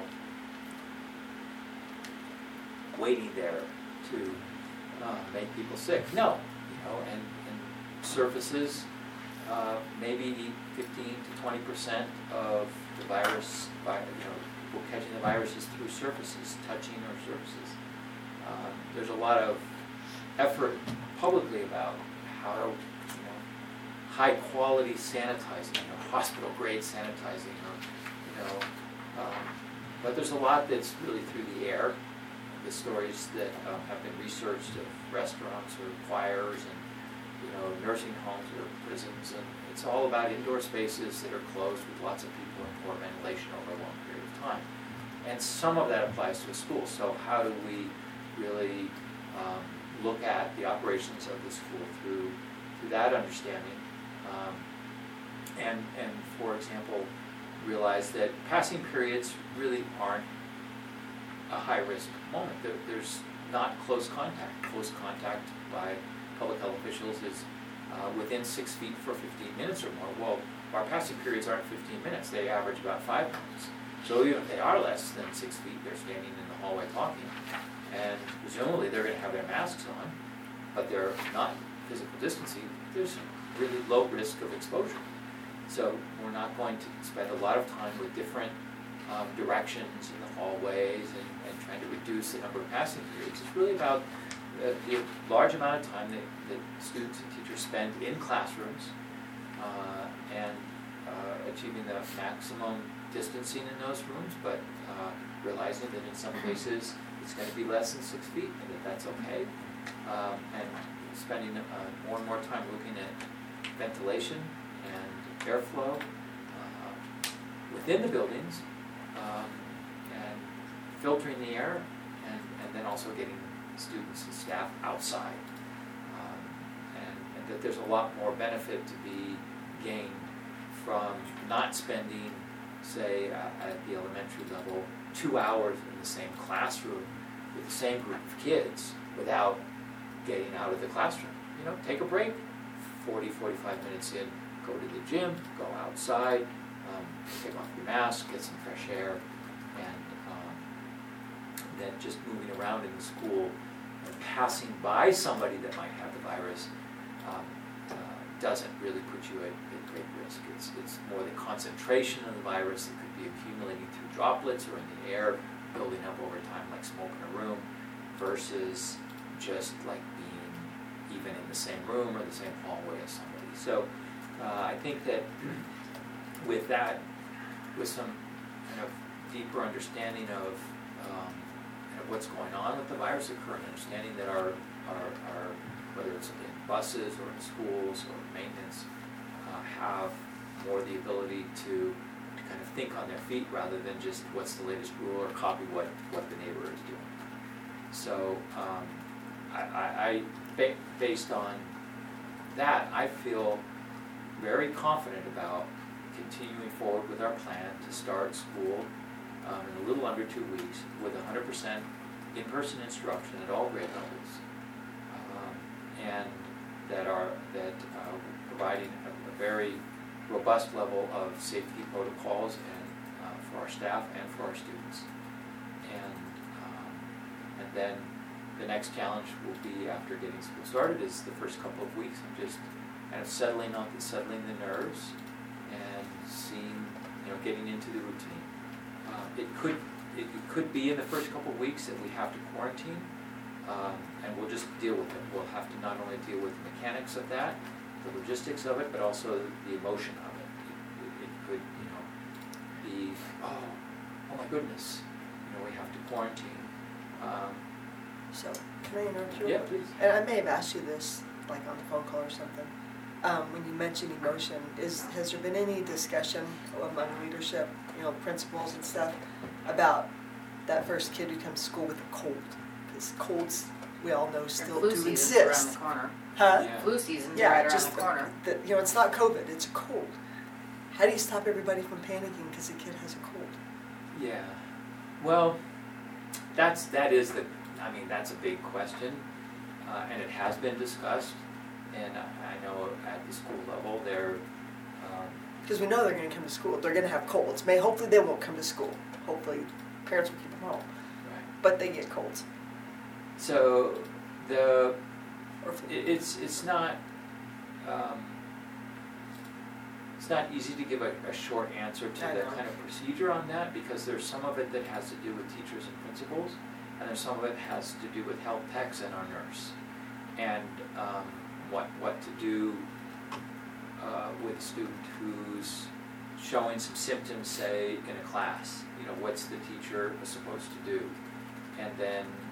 waiting there to uh, make people sick. No, you know, and, and surfaces, uh, maybe fifteen to twenty percent of the virus, by, you know, people catching the viruses through surfaces, touching or surfaces. Uh, there's a lot of effort publicly about how, you know, high quality sanitizing, you know, hospital grade sanitizing, or, you know, um, but there's a lot that's really through the air, the stories that um, have been researched of restaurants or choirs and, you know, nursing homes or prisons, and it's all about indoor spaces that are closed with lots of people and poor ventilation over a long period of time. And some of that applies to a school. So how do we really um, look at the operations of the school through through that understanding? Um, and and for example, realize that passing periods really aren't a high-risk moment. There, there's not close contact. Close contact by public health officials is uh, within six feet for fifteen minutes or more. Well, our passing periods aren't fifteen minutes. They average about five minutes. So even if they are less than six feet, they're standing in the hallway talking. And presumably they're going to have their masks on, but they're not physical distancing. There's really low risk of exposure. So we're not going to spend a lot of time with different um, directions in the hallways and, and trying to reduce the number of passing periods. It's really about uh, the large amount of time that, that students and teachers spend in classrooms uh, and uh, achieving the maximum distancing in those rooms, but uh, realizing that in some cases it's going to be less than six feet and that that's okay. Um, and spending uh, more and more time looking at ventilation and airflow uh, within the buildings um, and filtering the air and, and then also getting students and staff outside. Um, and, and that there's a lot more benefit to be gained from not spending, say, uh, at the elementary level, two hours in the same classroom with the same group of kids without getting out of the classroom. You know, take a break, forty, forty-five minutes in, go to the gym, go outside, um, take off your mask, get some fresh air, and um, then just moving around in the school and passing by somebody that might have the virus um, uh, doesn't really put you at, at great risk. It's, it's more the concentration of the virus that could be accumulating through droplets or in the air, building up over time like smoke in a room, versus just like being even in the same room or the same hallway as somebody. So uh, I think that with that, with some kind of deeper understanding of, um, kind of what's going on with the virus, the current understanding that our, our, our whether it's in buses or in schools or maintenance, uh, have more the ability to kind of think on their feet rather than just what's the latest rule or copy what, what the neighbor is doing. So um, I, I, I, based on that, I feel very confident about continuing forward with our plan to start school um, in a little under two weeks with one hundred percent in-person instruction at all grade levels, um, and that are that uh, providing a, a very robust level of safety protocols and uh, for our staff and for our students. And um, and then the next challenge will be, after getting school started, is the first couple of weeks of just kind of settling on settling the nerves and seeing, you know, getting into the routine. Uh, it could it, it could be in the first couple of weeks that we have to quarantine, um, and we'll just deal with it. We'll have to not only deal with the mechanics of that, the logistics of it, but also the emotion of it. It, it, it could, you know, be, oh, oh my goodness, you know, we have to quarantine. Um, So, can I interrupt you? yeah, please. And I may have asked you this, like on the phone call or something. Um, when you mentioned emotion, is has there been any discussion among leadership, you know, principals and stuff, about that first kid who comes to school with a cold? Because colds, we all know, still Flu do season's around exist. the corner. Huh? Yeah. Flu season's Yeah, right around just the corner. The, the, you know, it's not COVID, it's a cold. How do you stop everybody from panicking because the kid has a cold? Yeah, well, that's that is the. I mean, that's a big question, uh, and it has been discussed. And I, I know at the school level, they're um, Because we know they're going to come to school. They're going to have colds. May hopefully they won't come to school. Hopefully parents will keep them home. right. But they get colds. So the Or flu. it, it's it's not um, it's not easy to give a, a short answer to I the know. kind of procedure on that, because there's some of it that has to do with teachers and principals, and there's some of it has to do with health techs and our nurse, and um, what what to do uh, with a student who's showing some symptoms, say in a class. You know, what's the teacher supposed to do, and then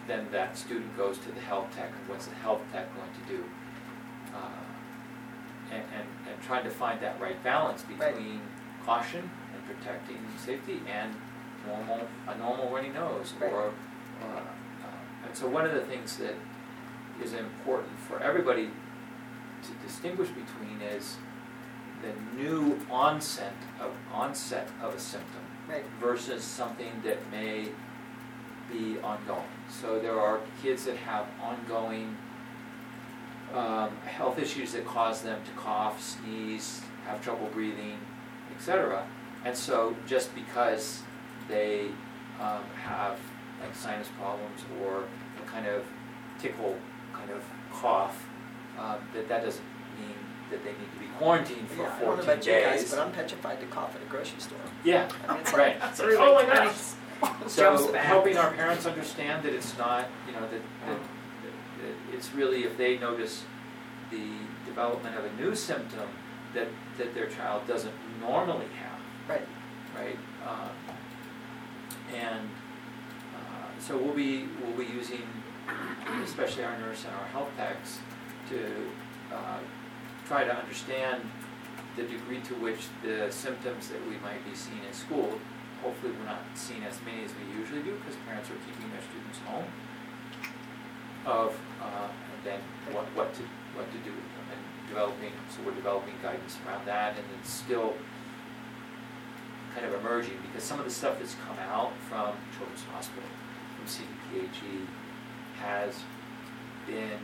then that student goes to the health tech, and what's the health tech going to do? Uh, and, and, and trying to find that right balance between caution and protecting safety and normal, a normal runny nose. Right. Or, uh, uh, and so one of the things that is important for everybody to distinguish between is the new onset of, onset of a symptom Right. versus something that may be ongoing. So there are kids that have ongoing um, health issues that cause them to cough, sneeze, have trouble breathing, et cetera. And so just because they um, have like sinus problems or a kind of tickle kind of cough, um, that that doesn't mean that they need to be quarantined for Yeah, I don't know fourteen about you guys, days. but I'm petrified to cough at a grocery store. Yeah, I mean, it's right. like, Three Oh my weeks. gosh. So Jumps back. helping our parents understand that it's not, you know, that, that, that it's really, if they notice the development of a new symptom that, that their child doesn't normally have, Right. right? Um, and uh, so we'll be, we'll be using, especially our nurse and our health techs, to uh, try to understand the degree to which the symptoms that we might be seeing in school, hopefully we're not seeing as many as we usually do because parents are keeping their students home, of, uh, and then what, what to what to do with them, and developing, so we're developing guidance around that, and it's still kind of emerging because some of the stuff that's come out from Children's Hospital, from C D P H E, has been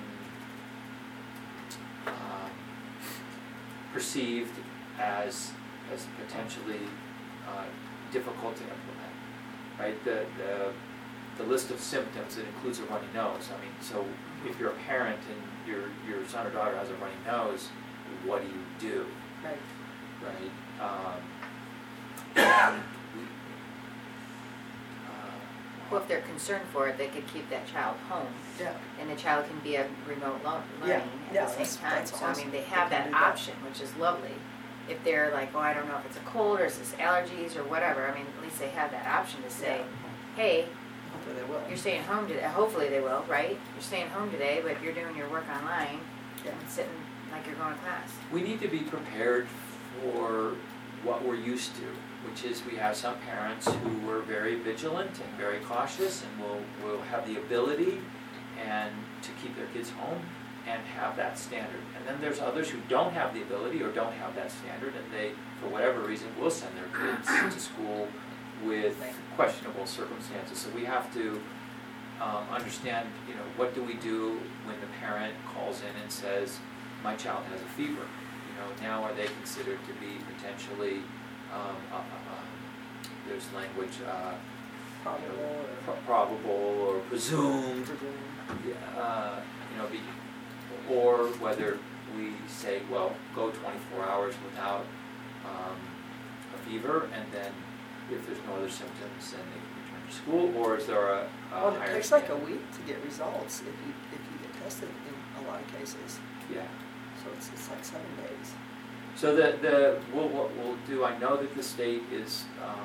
um, perceived as as potentially uh, difficult to implement, right? The, the the list of symptoms that includes a runny nose. I mean, so if you're a parent and your your son or daughter has a runny nose, what do you do, Right. right? Um, and we, uh, Well, if they're concerned for it, they could keep that child home, Yeah. and the child can be a remote lo- Yeah, learning yeah, at the that's- same time. that's So, I awesome. mean, they They have can that do that. option, which is lovely. If they're like, oh, I don't know if it's a cold or is this allergies or whatever, I mean, at least they have that option to say, hey, Hopefully they will. you're staying home today, hopefully they will, right? You're staying home today, but you're doing your work online Yeah. and sitting like you're going to class. we need to be prepared for what we're used to, which is we have some parents who are very vigilant and very cautious and will, will have the ability and to keep their kids home and have that standard. And then there's others who don't have the ability or don't have that standard, and they, for whatever reason, will send their kids to school with questionable circumstances. So we have to um, understand, you know, what do we do when the parent calls in and says, my child has a fever? You know, now are they considered to be potentially, um, uh, uh, uh, there's language, uh, Probable you know, or- pro- probable or presumed, yeah, uh, you know, be, or whether we say, well, go twenty-four hours without um, a fever, and then if there's no other symptoms, then they can return to school, or is there a, a Well, higher it takes like a standard? week to get results if you, if you get tested in a lot of cases. Yeah. So it's, it's like seven days. So the, the, we'll, what we'll do, I know that the state is, um,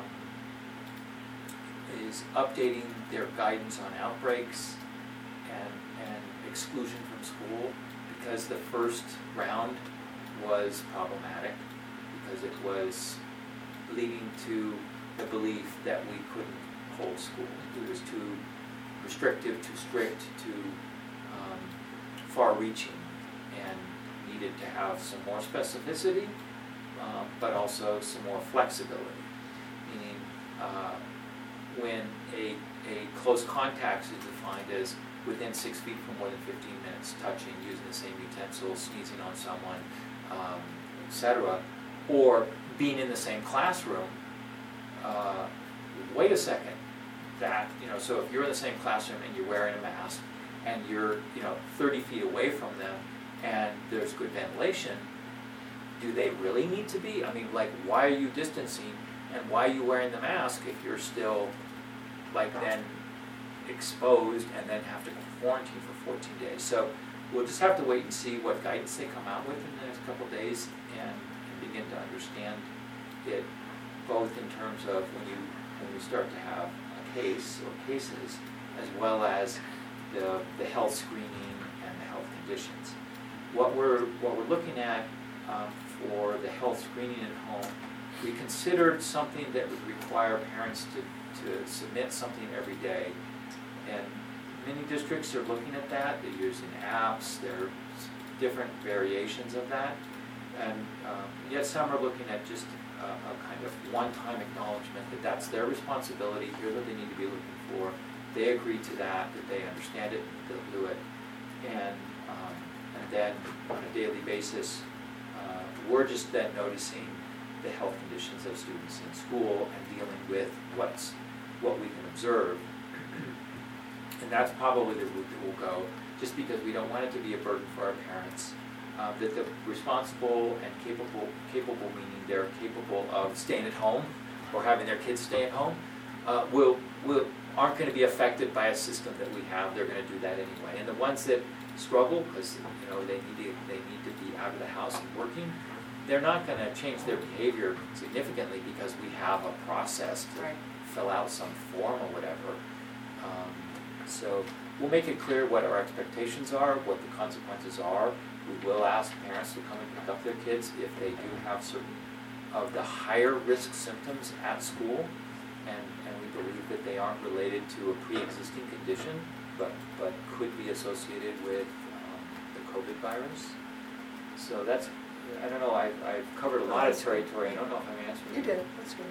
is updating their guidance on outbreaks and, and exclusion from school, because the first round was problematic, because it was leading to the belief that we couldn't hold school. It was too restrictive, too strict, too um, far-reaching, and needed to have some more specificity, um, but also some more flexibility. Meaning, uh, when a, a close contact is defined as within six feet for more than fifteen minutes, touching, using the same utensil, sneezing on someone, um, et cetera, or being in the same classroom, uh, wait a second, that, you know, so if you're in the same classroom and you're wearing a mask and you're, you know, thirty feet away from them and there's good ventilation, do they really need to be? I mean, like, why are you distancing and why are you wearing the mask if you're still, like, then exposed and then have to quarantine for fourteen days? So we'll just have to wait and see what guidance they come out with in the next couple of days and, and begin to understand it, both in terms of when you when we start to have a case or cases, as well as the, the health screening and the health conditions. What we're, what we're looking at um, for the health screening at home, we considered something that would require parents to, to submit something every day. And many districts are looking at that. They're using apps. There are different variations of that. And um, yet some are looking at just a, a kind of one-time acknowledgement that that's their responsibility. Here's what they need to be looking for. They agree to that, that they understand it, they'll do it. And, um, and then on a daily basis, uh, we're just then noticing the health conditions of students in school and dealing with what's, what we can observe. And that's probably the route that we'll go, just because we don't want it to be a burden for our parents. Um, that the responsible and capable, capable meaning they're capable of staying at home or having their kids stay at home, uh, will, will, aren't going to be affected by a system that we have. They're going to do that anyway. And the ones that struggle, because you know they need to, they need to be out of the house and working, they're not going to change their behavior significantly because we have a process to Right. fill out some form or whatever. Um, so we'll make it clear what our expectations are, what the consequences are. We will ask parents to come and pick up their kids if they do have certain of the higher risk symptoms at school, and, and we believe that they aren't related to a pre-existing condition, but, but could be associated with um, the COVID virus. So that's, I don't know, I've, I've covered a lot of territory. I don't know if I'm answering. You did, that's good.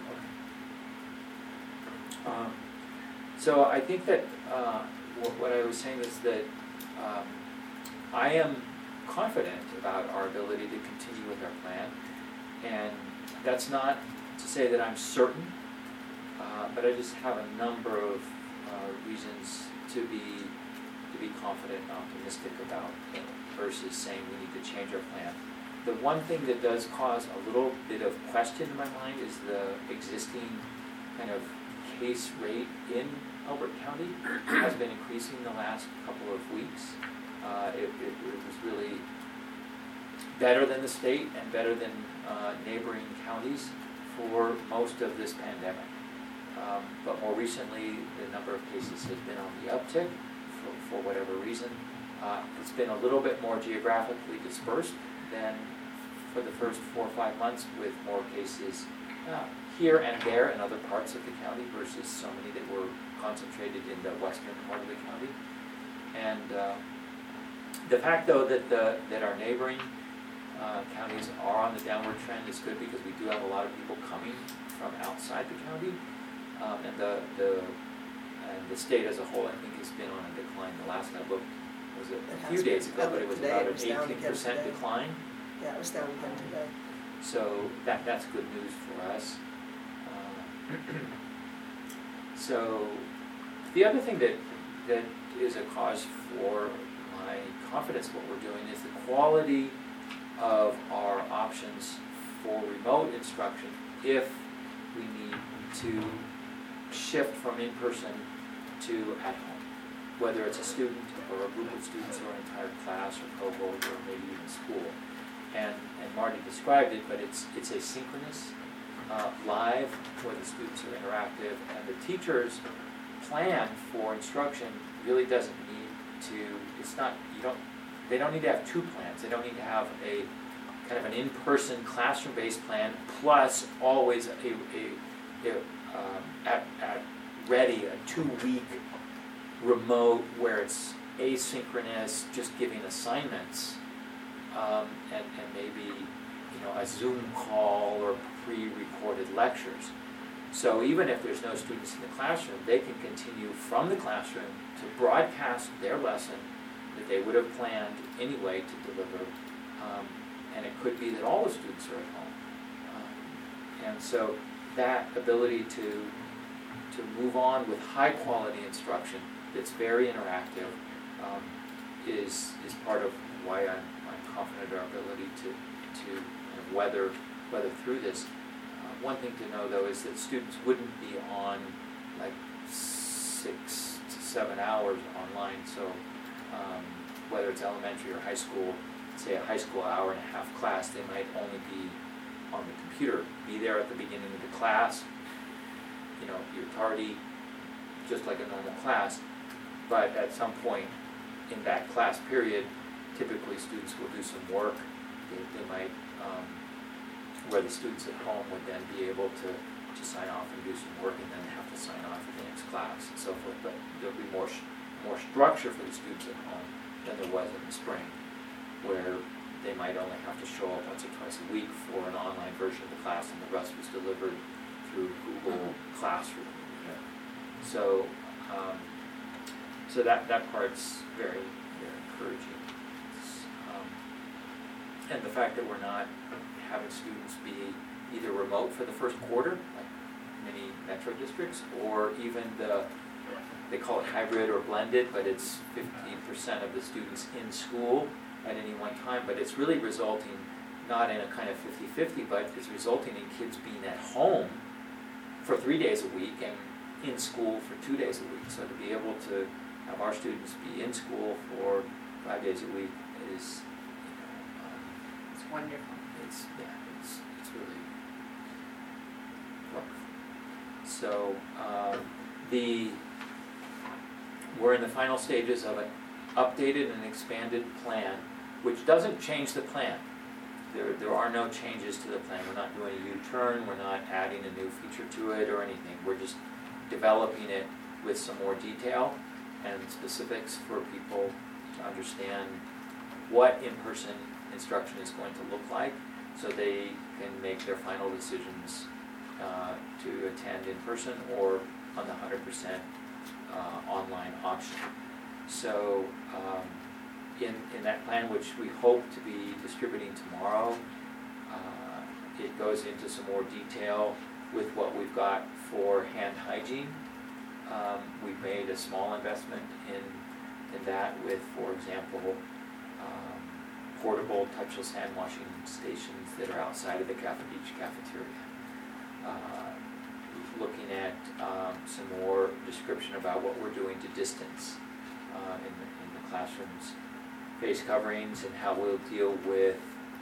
Okay. Um, so I think that uh, what, what I was saying is that um, I am confident about our ability to continue with our plan, and that's not to say that I'm certain, uh, but I just have a number of uh, reasons to be to be confident and optimistic about it versus saying we need to change our plan. The one thing that does cause a little bit of question in my mind is the existing kind of case rate in Elbert County has been increasing the last couple of weeks. Uh, it, it, it was really better than the state and better than uh, neighboring counties for most of this pandemic. Um, but more recently, the number of cases has been on the uptick for, for whatever reason. Uh, it's been a little bit more geographically dispersed than for the first four or five months, with more cases uh, here and there in other parts of the county versus so many that were concentrated in the western part of the county. And uh, the fact, though, that the that our neighboring uh, counties are on the downward trend is good, because we do have a lot of people coming from outside the county, um, and the the and the state as a whole, I think, has been on a decline. The last I looked was a, It a has few been. days ago, but it was Today about it an was down eighteen again percent today. decline. Yeah, it was down again today. So that that's good news for us. Uh, so the other thing that that is a cause for my confidence in what we're doing is the quality of our options for remote instruction if we need to shift from in-person to at home, whether it's a student or a group of students or an entire class or cohort or maybe even school. And, and Marty described it, but it's, it's asynchronous, uh, live, where the students are interactive, and the teachers' plan for instruction really doesn't need to, it's not, you don't, they don't need to have two plans. They don't need to have a kind of an in-person classroom-based plan plus always a, a, a um, at, at ready, a two-week remote where it's asynchronous, just giving assignments, um, and, and maybe, you know, a Zoom call or pre-recorded lectures. So even if there's no students in the classroom, they can continue from the classroom to broadcast their lesson that they would have planned anyway to deliver. Um, and it could be that all the students are at home. Um, and so that ability to, to move on with high quality instruction that's very interactive um, is, is part of why I'm, I'm confident in our ability to, to kind of weather, weather through this. Uh, one thing to know, though, is that students wouldn't be on like six to seven hours online. So um, whether it's elementary or high school, say a high school hour and a half class, they might only be on the computer, be there at the beginning of the class. You know, if you're tardy, just like a normal class, but at some point in that class period, typically students will do some work. They, they might, um, where the students at home would then be able to, to sign off and do some work and then have to sign off in the next class and so forth. But there'll be more, more structure for the students at home than there was in the spring, where they might only have to show up once or twice a week for an online version of the class and the rest was delivered through Google Classroom. You know. So, um, so that, that part's very, very encouraging. It's, um, and the fact that we're not having students be either remote for the first quarter, like many metro districts, or even the, they call it hybrid or blended, but it's fifty percent of the students in school at any one time, but it's really resulting not in a kind of fifty fifty, but it's resulting in kids being at home for three days a week and in school for two days a week. So to be able to have our students be in school for five days a week is, you know, um, It's wonderful. it's, yeah, it's, it's really wonderful. So, um, the, we're in the final stages of an updated and expanded plan, which doesn't change the plan. There, there are no changes to the plan. We're not doing a U-turn, we're not adding a new feature to it or anything. We're just developing it with some more detail and specifics for people to understand what in-person instruction is going to look like, so they can make their final decisions uh, to attend in person or on the one hundred percent uh, online option. So um, in, in that plan, which we hope to be distributing tomorrow, uh, it goes into some more detail with what we've got for hand hygiene. Um, we've made a small investment in, in that with, for example, um, portable touchless hand washing stations that are outside of the cafe, each cafeteria. Uh, looking at um, some more description about what we're doing to distance uh, in, the, in the classrooms, face coverings, and how we'll deal with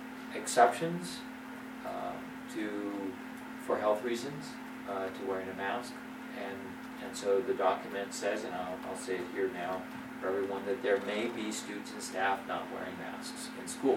exceptions uh, to for health reasons uh, to wearing a mask. And and so the document says, and I'll, I'll say it here now for everyone, that there may be students and staff not wearing masks in school,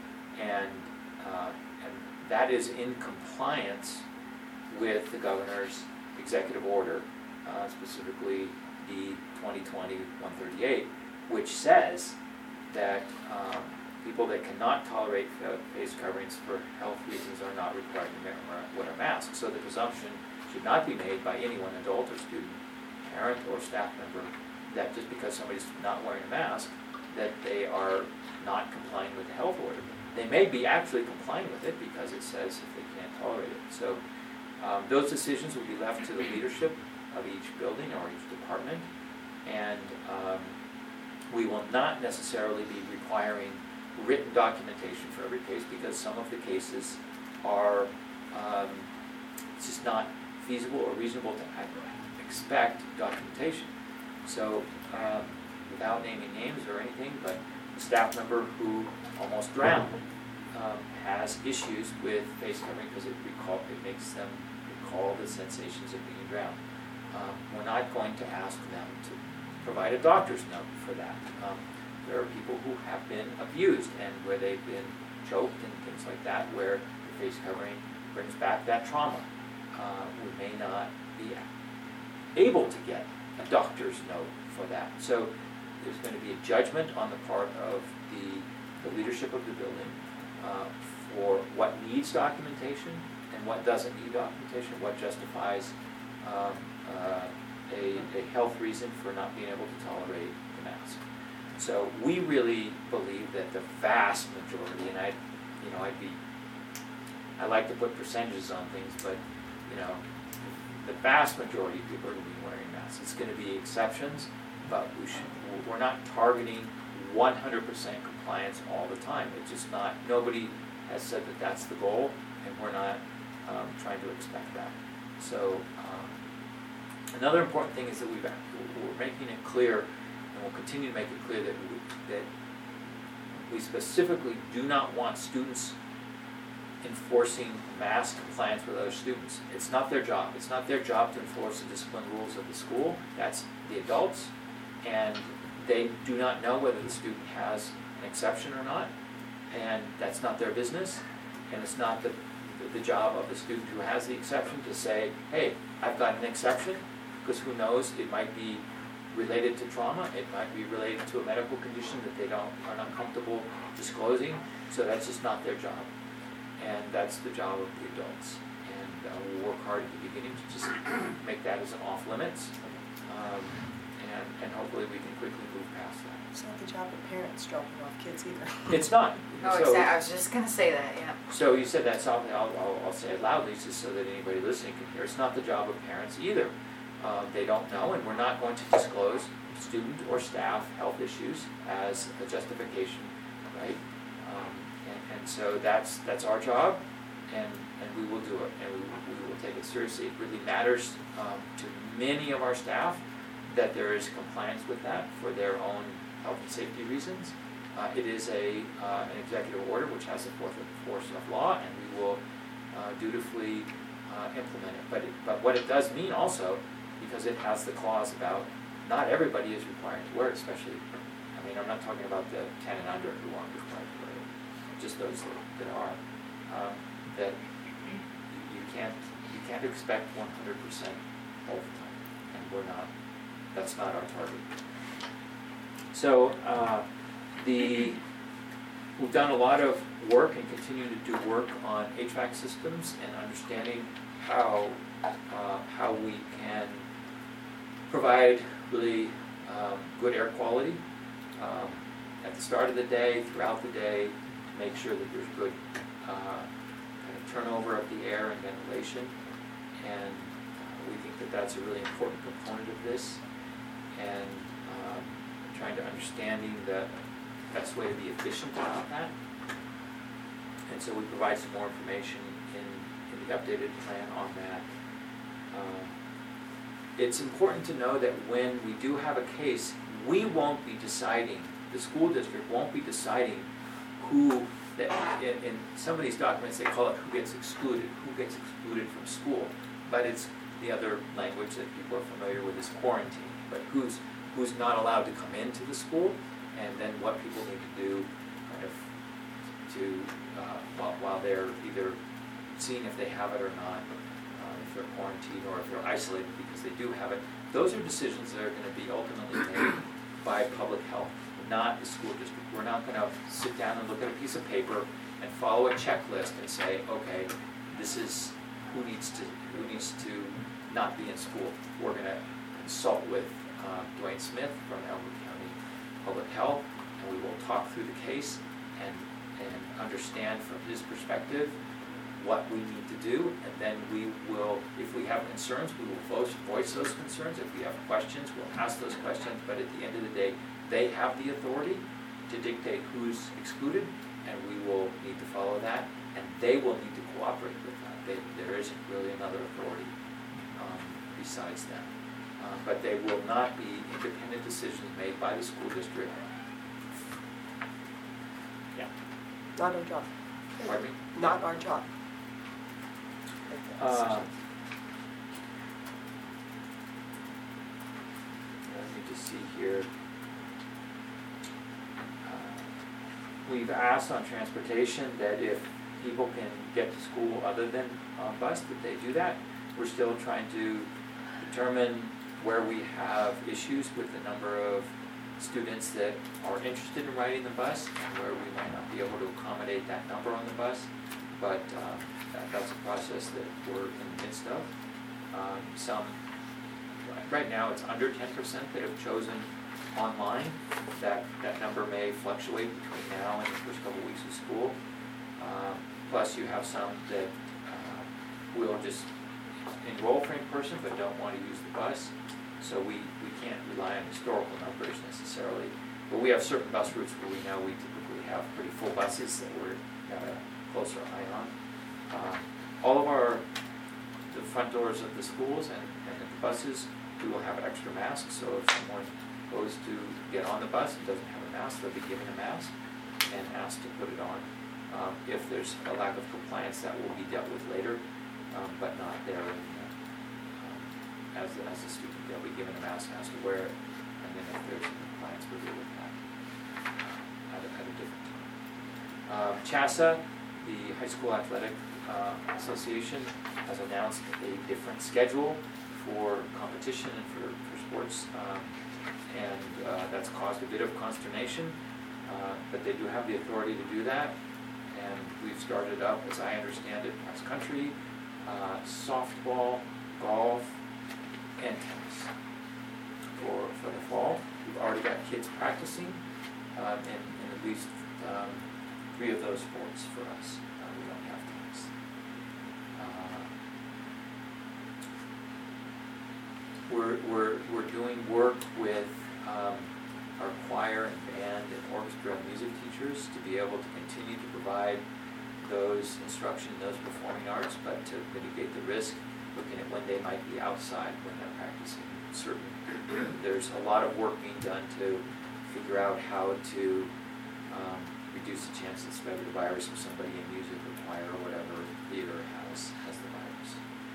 and uh, and that is in compliance with the governor's executive order, uh, specifically D twenty twenty dash one thirty-eight, which says that um, people that cannot tolerate face coverings for health reasons are not required to wear a mask. So the presumption should not be made by anyone, adult or student, parent or staff member, that just because somebody's not wearing a mask, that they are not complying with the health order. They may be actually complying with it because it says if they can't tolerate it. So um, those decisions will be left to the leadership of each building or each department, and um, we will not necessarily be requiring written documentation for every case, because some of the cases are um, it's just not feasible or reasonable to expect documentation. So um, without naming names or anything, but a staff member who almost drowned um, has issues with face covering because it recall it makes them recall the sensations of being drowned. Um, we're not going to ask them to provide a doctor's note for that. Um, there are people who have been abused and where they've been choked and things like that, where the face covering brings back that trauma. Uh, we may not be able to get a doctor's note for that. So there's going to be a judgment on the part of the, the leadership of the building uh, for what needs documentation and what doesn't need documentation, what justifies um, uh, a, a health reason for not being able to tolerate the mask. So we really believe that the vast majority, and I, you know, I'd be, I like to put percentages on things, but you know, the vast majority of people are going to be wearing masks. It's going to be exceptions, but we should, we're not targeting one hundred percent compliance all the time. It's just not, nobody has said that that's the goal, and we're not um, trying to expect that. So um, another important thing is that we've, we're making it clear, and we'll continue to make it clear that we, that we specifically do not want students enforcing mask compliance with other students. It's not their job. It's not their job to enforce the discipline rules of the school. That's the adults. and they do not know whether the student has an exception or not, and that's not their business, and it's not the, the job of the student who has the exception to say, hey, I've got an exception, because who knows, it might be related to trauma, it might be related to a medical condition that they don't, are not comfortable disclosing, so that's just not their job. And that's the job of the adults. And uh, we'll work hard at the beginning to just make that as an off limits, um, and, and hopefully we can quickly move past that. It's not the job of parents dropping off kids either. It's not. Oh, So- exactly, I was just gonna say that, yeah. So you said that softly, I'll, I'll, I'll say it loudly just so that anybody listening can hear. It's not the job of parents either. Uh, they don't know, and we're not going to disclose student or staff health issues as a justification, right? Um, and, and so that's, that's our job, and, and we will do it, and we, will- we will take it seriously. It really matters um, to many of our staff that there is compliance with that for their own health and safety reasons. Uh, it is a, uh, an executive order which has the force of, force of law, and we will uh, dutifully uh, implement it. But, it. but what it does mean also, because it has the clause about not everybody is required to wear it, especially, I mean, I'm not talking about the ten and under who aren't required to wear it, just those that, that are, um, that you, you can't, you can't expect one hundred percent all the time, and we're not, that's not our target. So, uh, the, we've done a lot of work and continue to do work on H V A C systems and understanding how, uh, how we can provide really um, good air quality um, at the start of the day, throughout the day, to make sure that there's good uh, kind of turnover of the air and ventilation. And uh, we think that that's a really important component of this. And um, trying to understanding the best way to be efficient about that. And so we provide some more information in, in the updated plan on that. Um, it's important to know that when we do have a case, we won't be deciding, the school district won't be deciding who, that in, in some of these documents they call it who gets excluded, who gets excluded from school. But it's the other language that people are familiar with is quarantine. But who's who's not allowed to come into the school, and then what people need to do kind of to, uh, while, while they're either seeing if they have it or not, uh, if they're quarantined or if they're isolated because they do have it. Those are decisions that are going to be ultimately made by public health, not the school district. We're not going to sit down and look at a piece of paper and follow a checklist and say, okay, this is who needs to who needs to not be in school. We're going to consult with uh, Dwayne Smith from Elmwood County Public Health, and we will talk through the case and and understand from his perspective what we need to do, and then we will, if we have concerns, we will voice, voice those concerns. If we have questions, we'll ask those questions, but at the end of the day, they have the authority to dictate who's excluded, and we will need to follow that, and they will need to cooperate with that. They, there isn't really another authority um, besides them. Uh, but they will not be independent decisions made by the school district. Yeah. Not our job. Pardon me? Not our job. Uh, Let me just see here. Uh, We've asked on transportation that if people can get to school other than on bus, that they do that. We're still trying to determine where we have issues with the number of students that are interested in riding the bus and where we might not be able to accommodate that number on the bus. But uh, that, that's a process that we're in the midst of. Um, some, right now it's under ten percent that have chosen online. That, that number may fluctuate between now and the first couple weeks of school. Um, plus you have some that uh, will just enroll for in-person but don't want to use the bus. So we, we can't rely on historical numbers necessarily. But we have certain bus routes where we know we typically have pretty full buses that we're got a closer eye on. Uh, all of our, the front doors of the schools and, and the buses, we will have extra masks. So if someone goes to get on the bus and doesn't have a mask, they'll be given a mask and asked to put it on. Um, if there's a lack of compliance, that will be dealt with later, um, but not there. In, uh, um, as, as a student, they'll be given a mask, asked to wear it, and in if there's any plans for deal with that uh, at, a, at a different time. Um, CHASA, the High School Athletic uh, Association, has announced a different schedule for competition and for, for sports, um, and uh, that's caused a bit of consternation, uh, but they do have the authority to do that, and we've started up, as I understand it, cross country, uh, softball, golf, and tennis for, for the fall. We've already got kids practicing um, in, in at least um, three of those sports for us. Uh, we don't have tennis. Uh, we're, we're, we're doing work with um, our choir and band and orchestra and music teachers to be able to continue to provide those instruction, those performing arts, but to mitigate the risk, looking at when they might be outside when they're practicing. Certain, there's a lot of work being done to figure out how to um, reduce the chance of spread of the virus if somebody in music or choir or whatever theater has has the virus.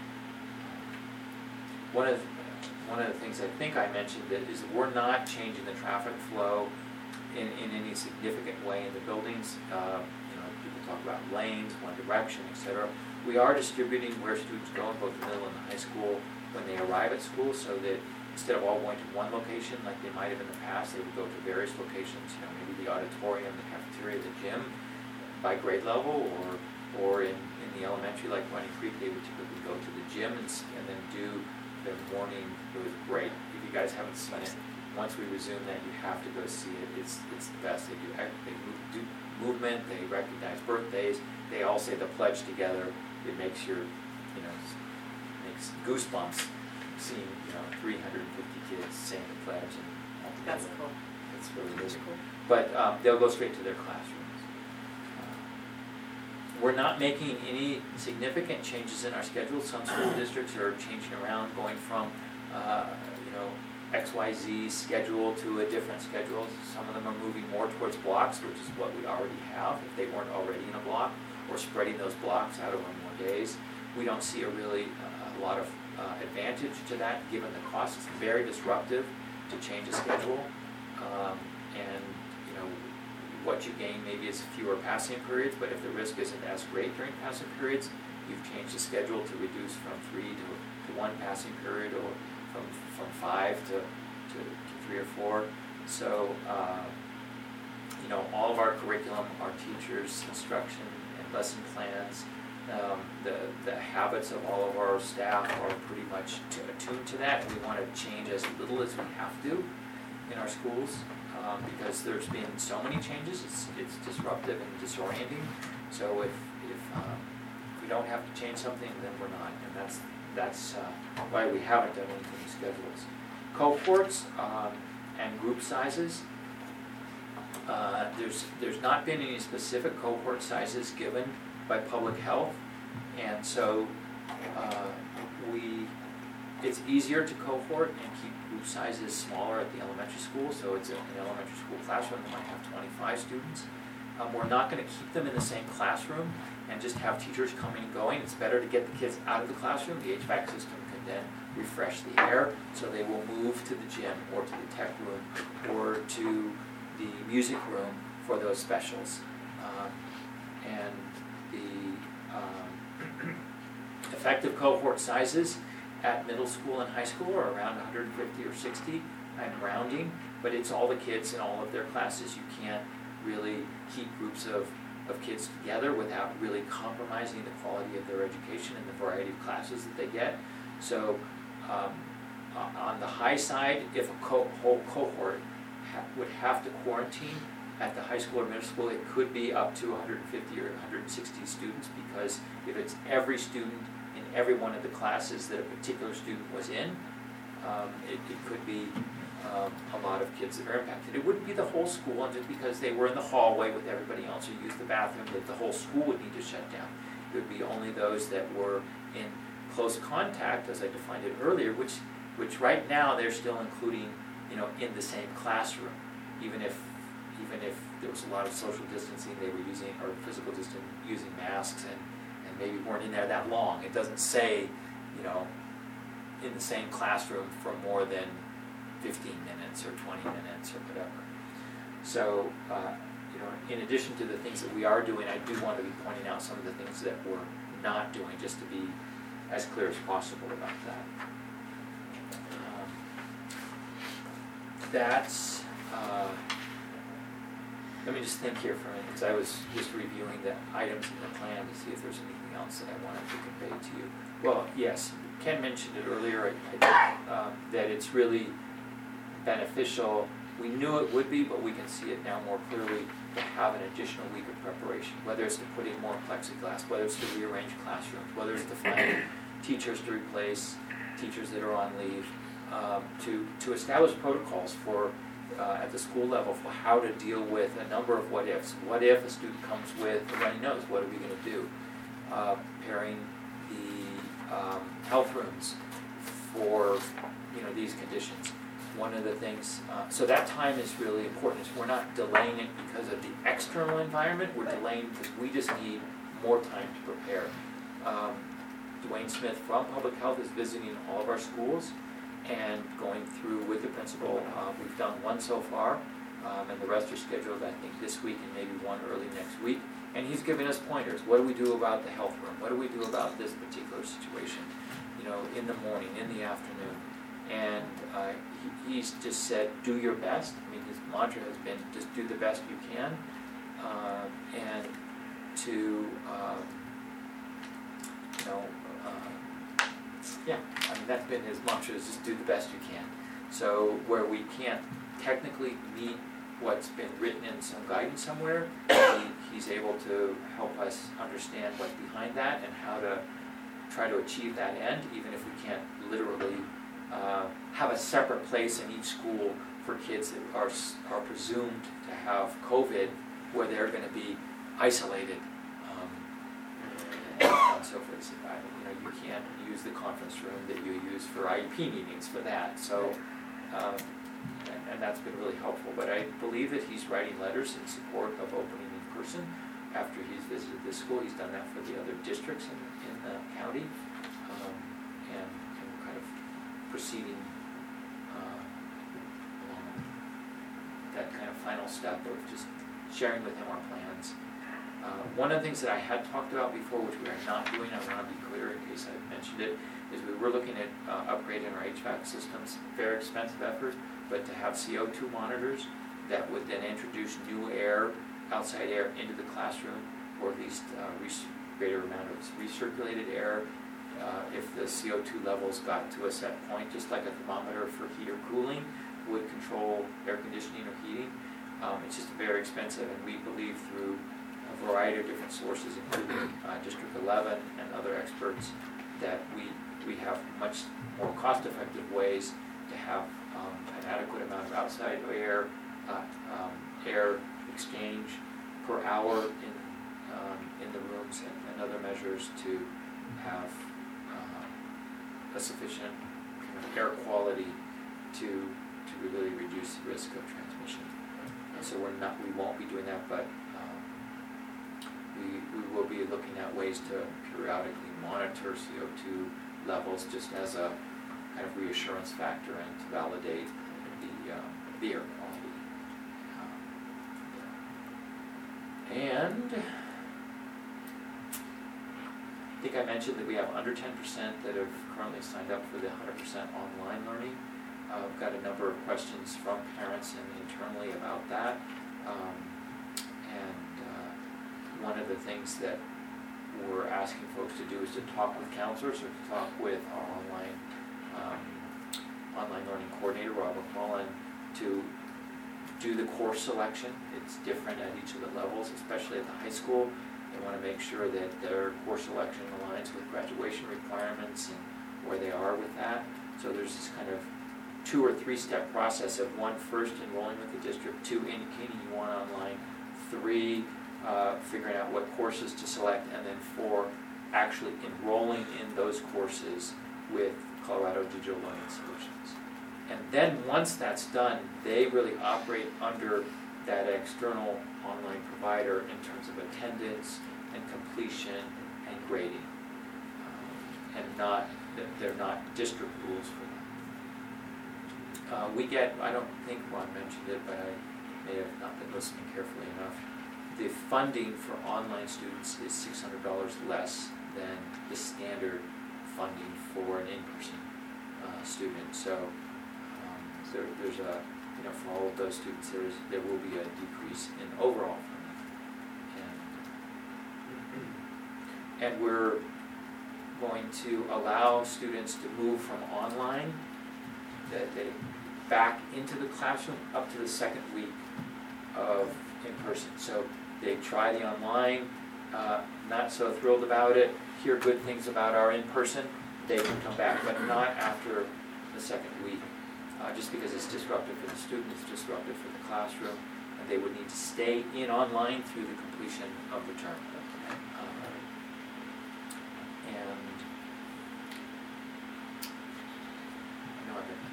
One of one of the things I think I mentioned that is we're not changing the traffic flow in, in any significant way in the buildings. Uh, you know, people talk about lanes, one direction, et cetera. We are distributing where students go in both the middle and the high school when they arrive at school, so that instead of all going to one location like they might have in the past, they would go to various locations. You know, maybe the auditorium, the cafeteria, the gym, by grade level, or or in, in the elementary like Running Creek, they would typically go to the gym and, and then do their morning. It was great. If you guys haven't seen it, once we resume that, you have to go see it. It's it's the best. They do they move, do movement. They recognize birthdays. They all say the pledge together. It makes your, you know, makes goosebumps seeing, you know, three hundred fifty kids saying the pledge and all together. That's cool. It's really That's really cool. But um, they'll go straight to their classrooms. Uh, we're not making any significant changes in our schedule. Some school districts are changing around, going from, uh, you know, X Y Z schedule to a different schedule. Some of them are moving more towards blocks, which is what we already have, if they weren't already in a block, or spreading those blocks out over more days. We don't see a really uh, a lot of uh, advantage to that, given the cost. It's very disruptive to change a schedule, um, and you know what you gain maybe is fewer passing periods. But if the risk isn't as great during passing periods, you've changed the schedule to reduce from three to, to one passing period, or from from five to to, to three or four. So uh, you know all of our curriculum, our teachers' instruction and lesson plans, um, the the habits of all of our staff are pretty much t- attuned to that. We want to change as little as we have to in our schools, um, because there's been so many changes. It's it's disruptive and disorienting. So if if, um, if we don't have to change something, then we're not, and that's that's uh, why we haven't done anything schedules. Cohorts um, and group sizes. Uh, there's there's not been any specific cohort sizes given by public health, and so uh, we it's easier to cohort and keep group sizes smaller at the elementary school. So it's an elementary school classroom that might have twenty-five students. Um, we're not going to keep them in the same classroom and just have teachers coming and going. It's better to get the kids out of the classroom. The H V A C system can then refresh the air, so they will move to the gym or to the tech room or to the music room for those specials. Um, and the um, effective cohort sizes at middle school and high school are around one hundred fifty or sixty. I'm rounding, but it's all the kids in all of their classes. You can't really keep groups of, of kids together without really compromising the quality of their education and the variety of classes that they get. So um, on the high side, if a co- whole cohort ha- would have to quarantine at the high school or middle school, it could be up to one hundred fifty or one hundred sixty students, because if it's every student in every one of the classes that a particular student was in, um, it, it could be um, a lot of kids that are impacted. It wouldn't be the whole school, and just because they were in the hallway with everybody else or used the bathroom, that the whole school would need to shut down. It would be only those that were in close contact, as I defined it earlier, which which right now they're still including, you know, in the same classroom, even if even if there was a lot of social distancing, they were using, or physical distancing, using masks, and, and maybe weren't in there that long. It doesn't say, you know, in the same classroom for more than fifteen minutes or twenty minutes or whatever. So, uh, you know, in addition to the things that we are doing, I do want to be pointing out some of the things that we're not doing, just to be as clear as possible about that. Um, that's, uh, let me just think here for a minute, because I was just reviewing the items in the plan to see if there's anything else that I wanted to convey to you. Well, yes, Ken mentioned it earlier, I, I think, um, that it's really beneficial. We knew it would be, but we can see it now more clearly to have an additional week of preparation, whether it's to put in more plexiglass, whether it's to rearrange classrooms, whether it's to find teachers to replace teachers that are on leave, um, to, to establish protocols for, uh, at the school level, for how to deal with a number of what ifs. What if a student comes with a runny nose? What are we going to do? Uh, preparing the um, health rooms for, you know, these conditions. One of the things, uh, so that time is really important. Is we're not delaying it because of the external environment, we're delaying because we just need more time to prepare. Um, Dwayne Smith from Public Health is visiting all of our schools and going through with the principal. Uh, we've done one so far, um, and the rest are scheduled, I think, this week and maybe one early next week. And he's giving us pointers. What do we do about the health room? What do we do about this particular situation? You know, in the morning, in the afternoon. And uh, he, he's just said, do your best. I mean, his mantra has been, just do the best you can. Uh, and to, um, you know, uh, yeah, I mean, that's been his mantra, is just do the best you can. So where we can't technically meet what's been written in some guidance somewhere, he, he's able to help us understand what's behind that and how to try to achieve that end, even if we can't literally Uh, have a separate place in each school for kids that are are presumed to have COVID, where they're going to be isolated, um, and so forth. So, I, you know, you can't use the conference room that you use for I E P meetings for that. So, um, and, and that's been really helpful. But I believe that he's writing letters in support of opening in person after he's visited this school. He's done that for the other districts in, in the county, um, and, and kind of proceeding uh, along that kind of final step of just sharing with him our plans. Uh, one of the things that I had talked about before, which we are not doing, I want to be clear in case I mentioned it, is we were looking at uh, upgrading our H V A C systems. Very expensive effort, but to have C O two monitors that would then introduce new air, outside air into the classroom, or at least uh, re- greater amount of recirculated air. Uh, if the C O two levels got to a set point, just like a thermometer for heat or cooling would control air conditioning or heating. Um, it's just very expensive, and we believe through a variety of different sources, including uh, District eleven and other experts, that we, we have much more cost-effective ways to have um, an adequate amount of outside air, uh, um, air exchange per hour in, um, in the rooms, and, and other measures to have a sufficient kind of air quality to to really reduce the risk of transmission. And so we're not, we won't be doing that, but um, we we will be looking at ways to periodically monitor C O two levels, just as a kind of reassurance factor and to validate the um, the air quality. Um, and I think I mentioned that we have under ten percent that have currently signed up for the one hundred percent online learning. Uh, I've got a number of questions from parents and internally about that. Um, and uh, one of the things that we're asking folks to do is to talk with counselors or to talk with our online um, online learning coordinator, Rob McMullen, to do the course selection. It's different at each of the levels, especially at the high school. They want to make sure that their course selection aligns with graduation requirements and where they are with that. So there's this kind of two or three step process of one, first enrolling with the district, two, indicating you want online, three, uh, figuring out what courses to select, and then four, actually enrolling in those courses with Colorado Digital Learning Solutions. And then once that's done, they really operate under that external online provider in terms of attendance and completion and grading, um, and not they're not district rules for them. uh, we get, I don't think Ron mentioned it, but I may have not been listening carefully enough. The funding for online students is six hundred dollars less than the standard funding for an in-person uh, student. So um, there, there's a, you know, for all of those students, there's, there will be a decrease in overall funding. And, and we're going to allow students to move from online, that they back into the classroom up to the second week of in-person. So they try the online, uh, not so thrilled about it, hear good things about our in-person, they can come back, but not after the second week, uh, just because it's disruptive for the student, it's disruptive for the classroom, and they would need to stay in online through the completion of the term. Um, and I know I've been.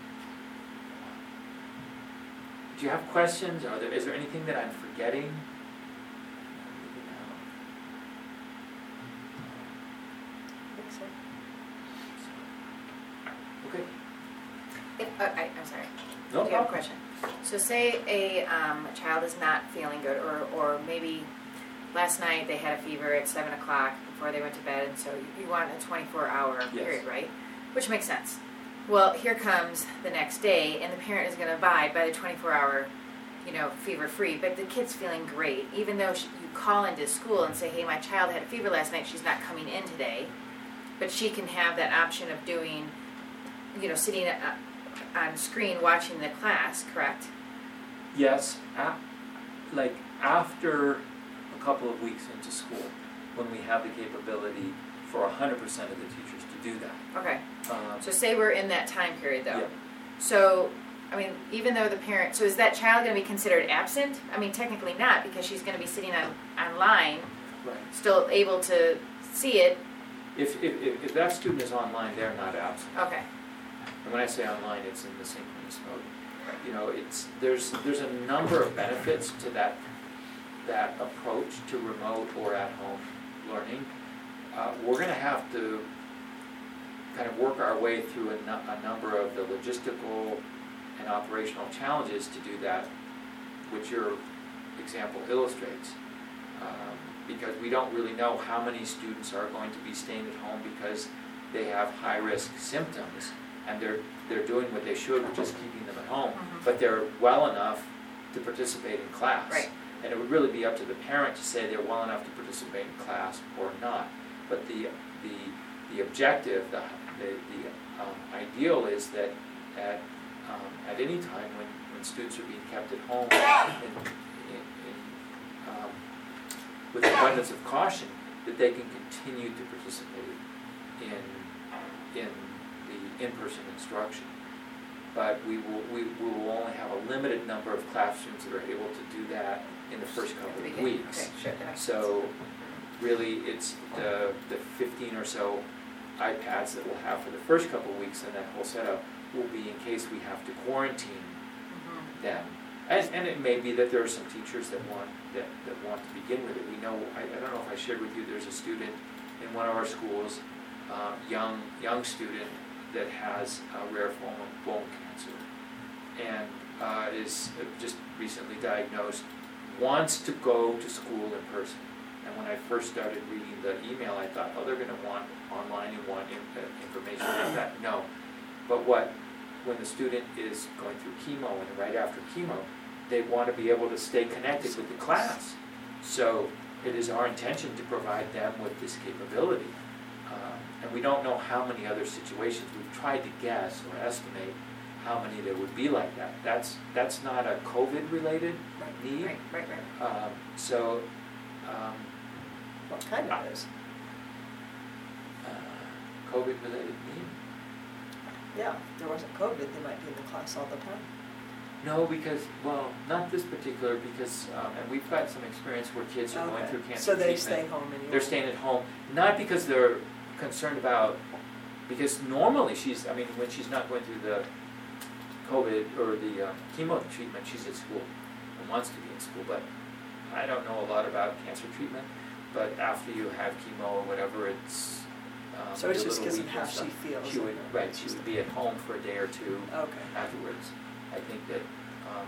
Do you have questions? Are there, is there anything that I'm forgetting? Okay. If, uh, I, I'm sorry. No I do have a problem. question. So say a um, child is not feeling good, or, or maybe last night they had a fever at seven o'clock before they went to bed, and so you want a twenty-four hour Yes. period, right? Which makes sense. Well, here comes the next day, and the parent is going to abide by the twenty-four hour, you know, fever-free, but the kid's feeling great. Even though she, you call into school and say, hey, my child had a fever last night, she's not coming in today, but she can have that option of doing, you know, sitting uh, on screen watching the class, correct? Yes, a- like after a couple of weeks into school, when we have the capability for one hundred percent of the teachers to do that. Okay. Um, So say we're in that time period, though. Yeah. So, I mean, even though the parent, so is that child going to be considered absent? I mean, technically not, because she's going to be sitting on online, Right. still able to see it. If, if, if if that student is online, they're not absent. Okay. And when I say online, it's in the synchronous mode. You know, it's, there's, there's a number of benefits to that, that approach to remote or at-home learning. Uh, we're gonna have to kind of work our way through a, nu- a number of the logistical and operational challenges to do that, which your example illustrates. Um, because we don't really know how many students are going to be staying at home because they have high-risk symptoms, and they're, they're doing what they should, which is keeping them at home, Mhm. but they're well enough to participate in class. Right. And it would really be up to the parent to say they're well enough to participate in class or not. But the, the, the objective, the, the, the um, ideal is that at, um, at any time when, when students are being kept at home in, in, in, um, with abundance of caution, that they can continue to participate in, in the in-person instruction. But we will, we, we will only have a limited number of classrooms that are able to do that in the first At couple the of beginning. weeks. Okay, sure, that makes So really, it's the, the fifteen or so iPads that we'll have for the first couple of weeks, and that whole setup will be in case we have to quarantine Mhm. them. And, and it may be that there are some teachers that want, that, that want to begin with it. We know, I, I don't know if I shared with you, there's a student in one of our schools, uh, young, young student that has a rare form of bone cancer, and uh, is just recently diagnosed, wants to go to school in person. And when I first started reading the email, I thought, oh, they're gonna want online and want in- uh, information like that. No. But what, when the student is going through chemo and right after chemo, they want to be able to stay connected with the class. So it is our intention to provide them with this capability. Um, and we don't know how many other situations. We've tried to guess or estimate how many there would be like that. That's, that's not a COVID-related need. Right, right, right. Um, so, um, What kind of is? uh, COVID-related need? Yeah, if there wasn't COVID, they might be in the class all the time. No, because, well, not this particular, because, um, and we've got some experience where kids are going Okay. through cancer So they treatment. stay home anyway. They're staying at home, not because they're concerned about, because normally she's, I mean, when she's not going through the COVID or the um, chemo treatment, she's at school and wants to be in school, but I don't know a lot about cancer treatment, but after you have chemo or whatever, it's, um, So it's maybe a just little because of week how and she stuff. feels. She would, right, she would be at home for a day or two Okay. afterwards. I think that um,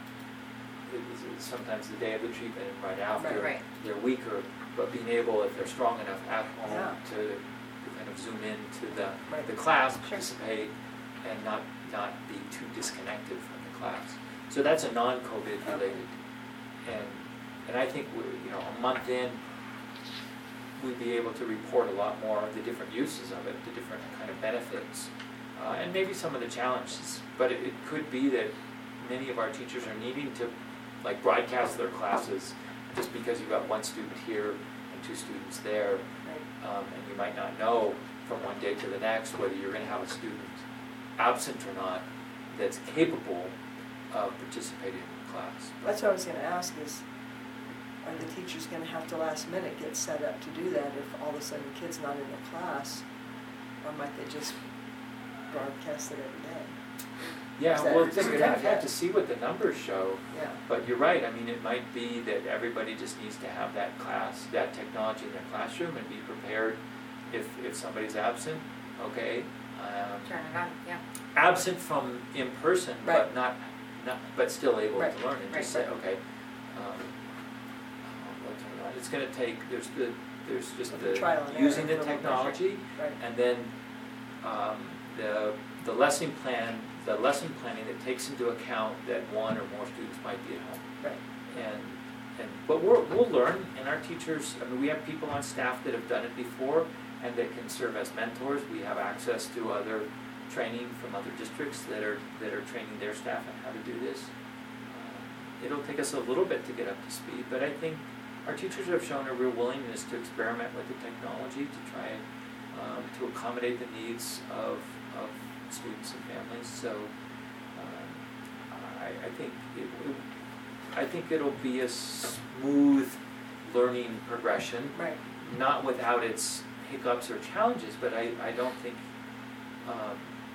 it was it's sometimes the day of the treatment and right after, Right, right. they're weaker, but being able, if they're strong enough at home, Yeah. to, to kind of zoom into the, Right. the class, Sure. participate, and not, not be too disconnected from the class. So that's a non-COVID related. And, and I think, we you know, a month in, we'd be able to report a lot more of the different uses of it, the different kind of benefits, uh, and maybe some of the challenges. But it, it could be that many of our teachers are needing to, like, broadcast their classes just because you've got one student here and two students there, Right. um, and you might not know from one day to the next whether you're going to have a student absent or not that's capable of participating in the class. That's what I was gonna ask is, are the teachers gonna have to last minute get set up to do that if all of a sudden the kid's not in the class? Or might they just broadcast it every day? Yeah, Is that- well, is we it kind kind of of- have to see what the numbers show. Yeah. But you're right, I mean, it might be that everybody just needs to have that class, that technology in their classroom and be prepared if, if somebody's absent, okay? Um, Turn it on, yeah. absent from in person, but Right. not, not, but still able Right. to learn and just Right. say, okay, um, we'll turn it on. It's gonna take, there's the, there's just The trial and the, using error the for a little bit. technology, Right. and then, um, the, the lesson plan, the lesson planning that takes into account that one or more students might be at home. Right. And, and, but we're, we'll learn, and our teachers, I mean, we have people on staff that have done it before, and that can serve as mentors. We have access to other training from other districts that are, that are training their staff on how to do this. Uh, It'll take us a little bit to get up to speed, but I think our teachers have shown a real willingness to experiment with the technology, to try um, to accommodate the needs of, of students and families. So um, I, I think it, it, I think it'll be a smooth learning progression, Right. not without its hiccups or challenges, but I, I don't think, um,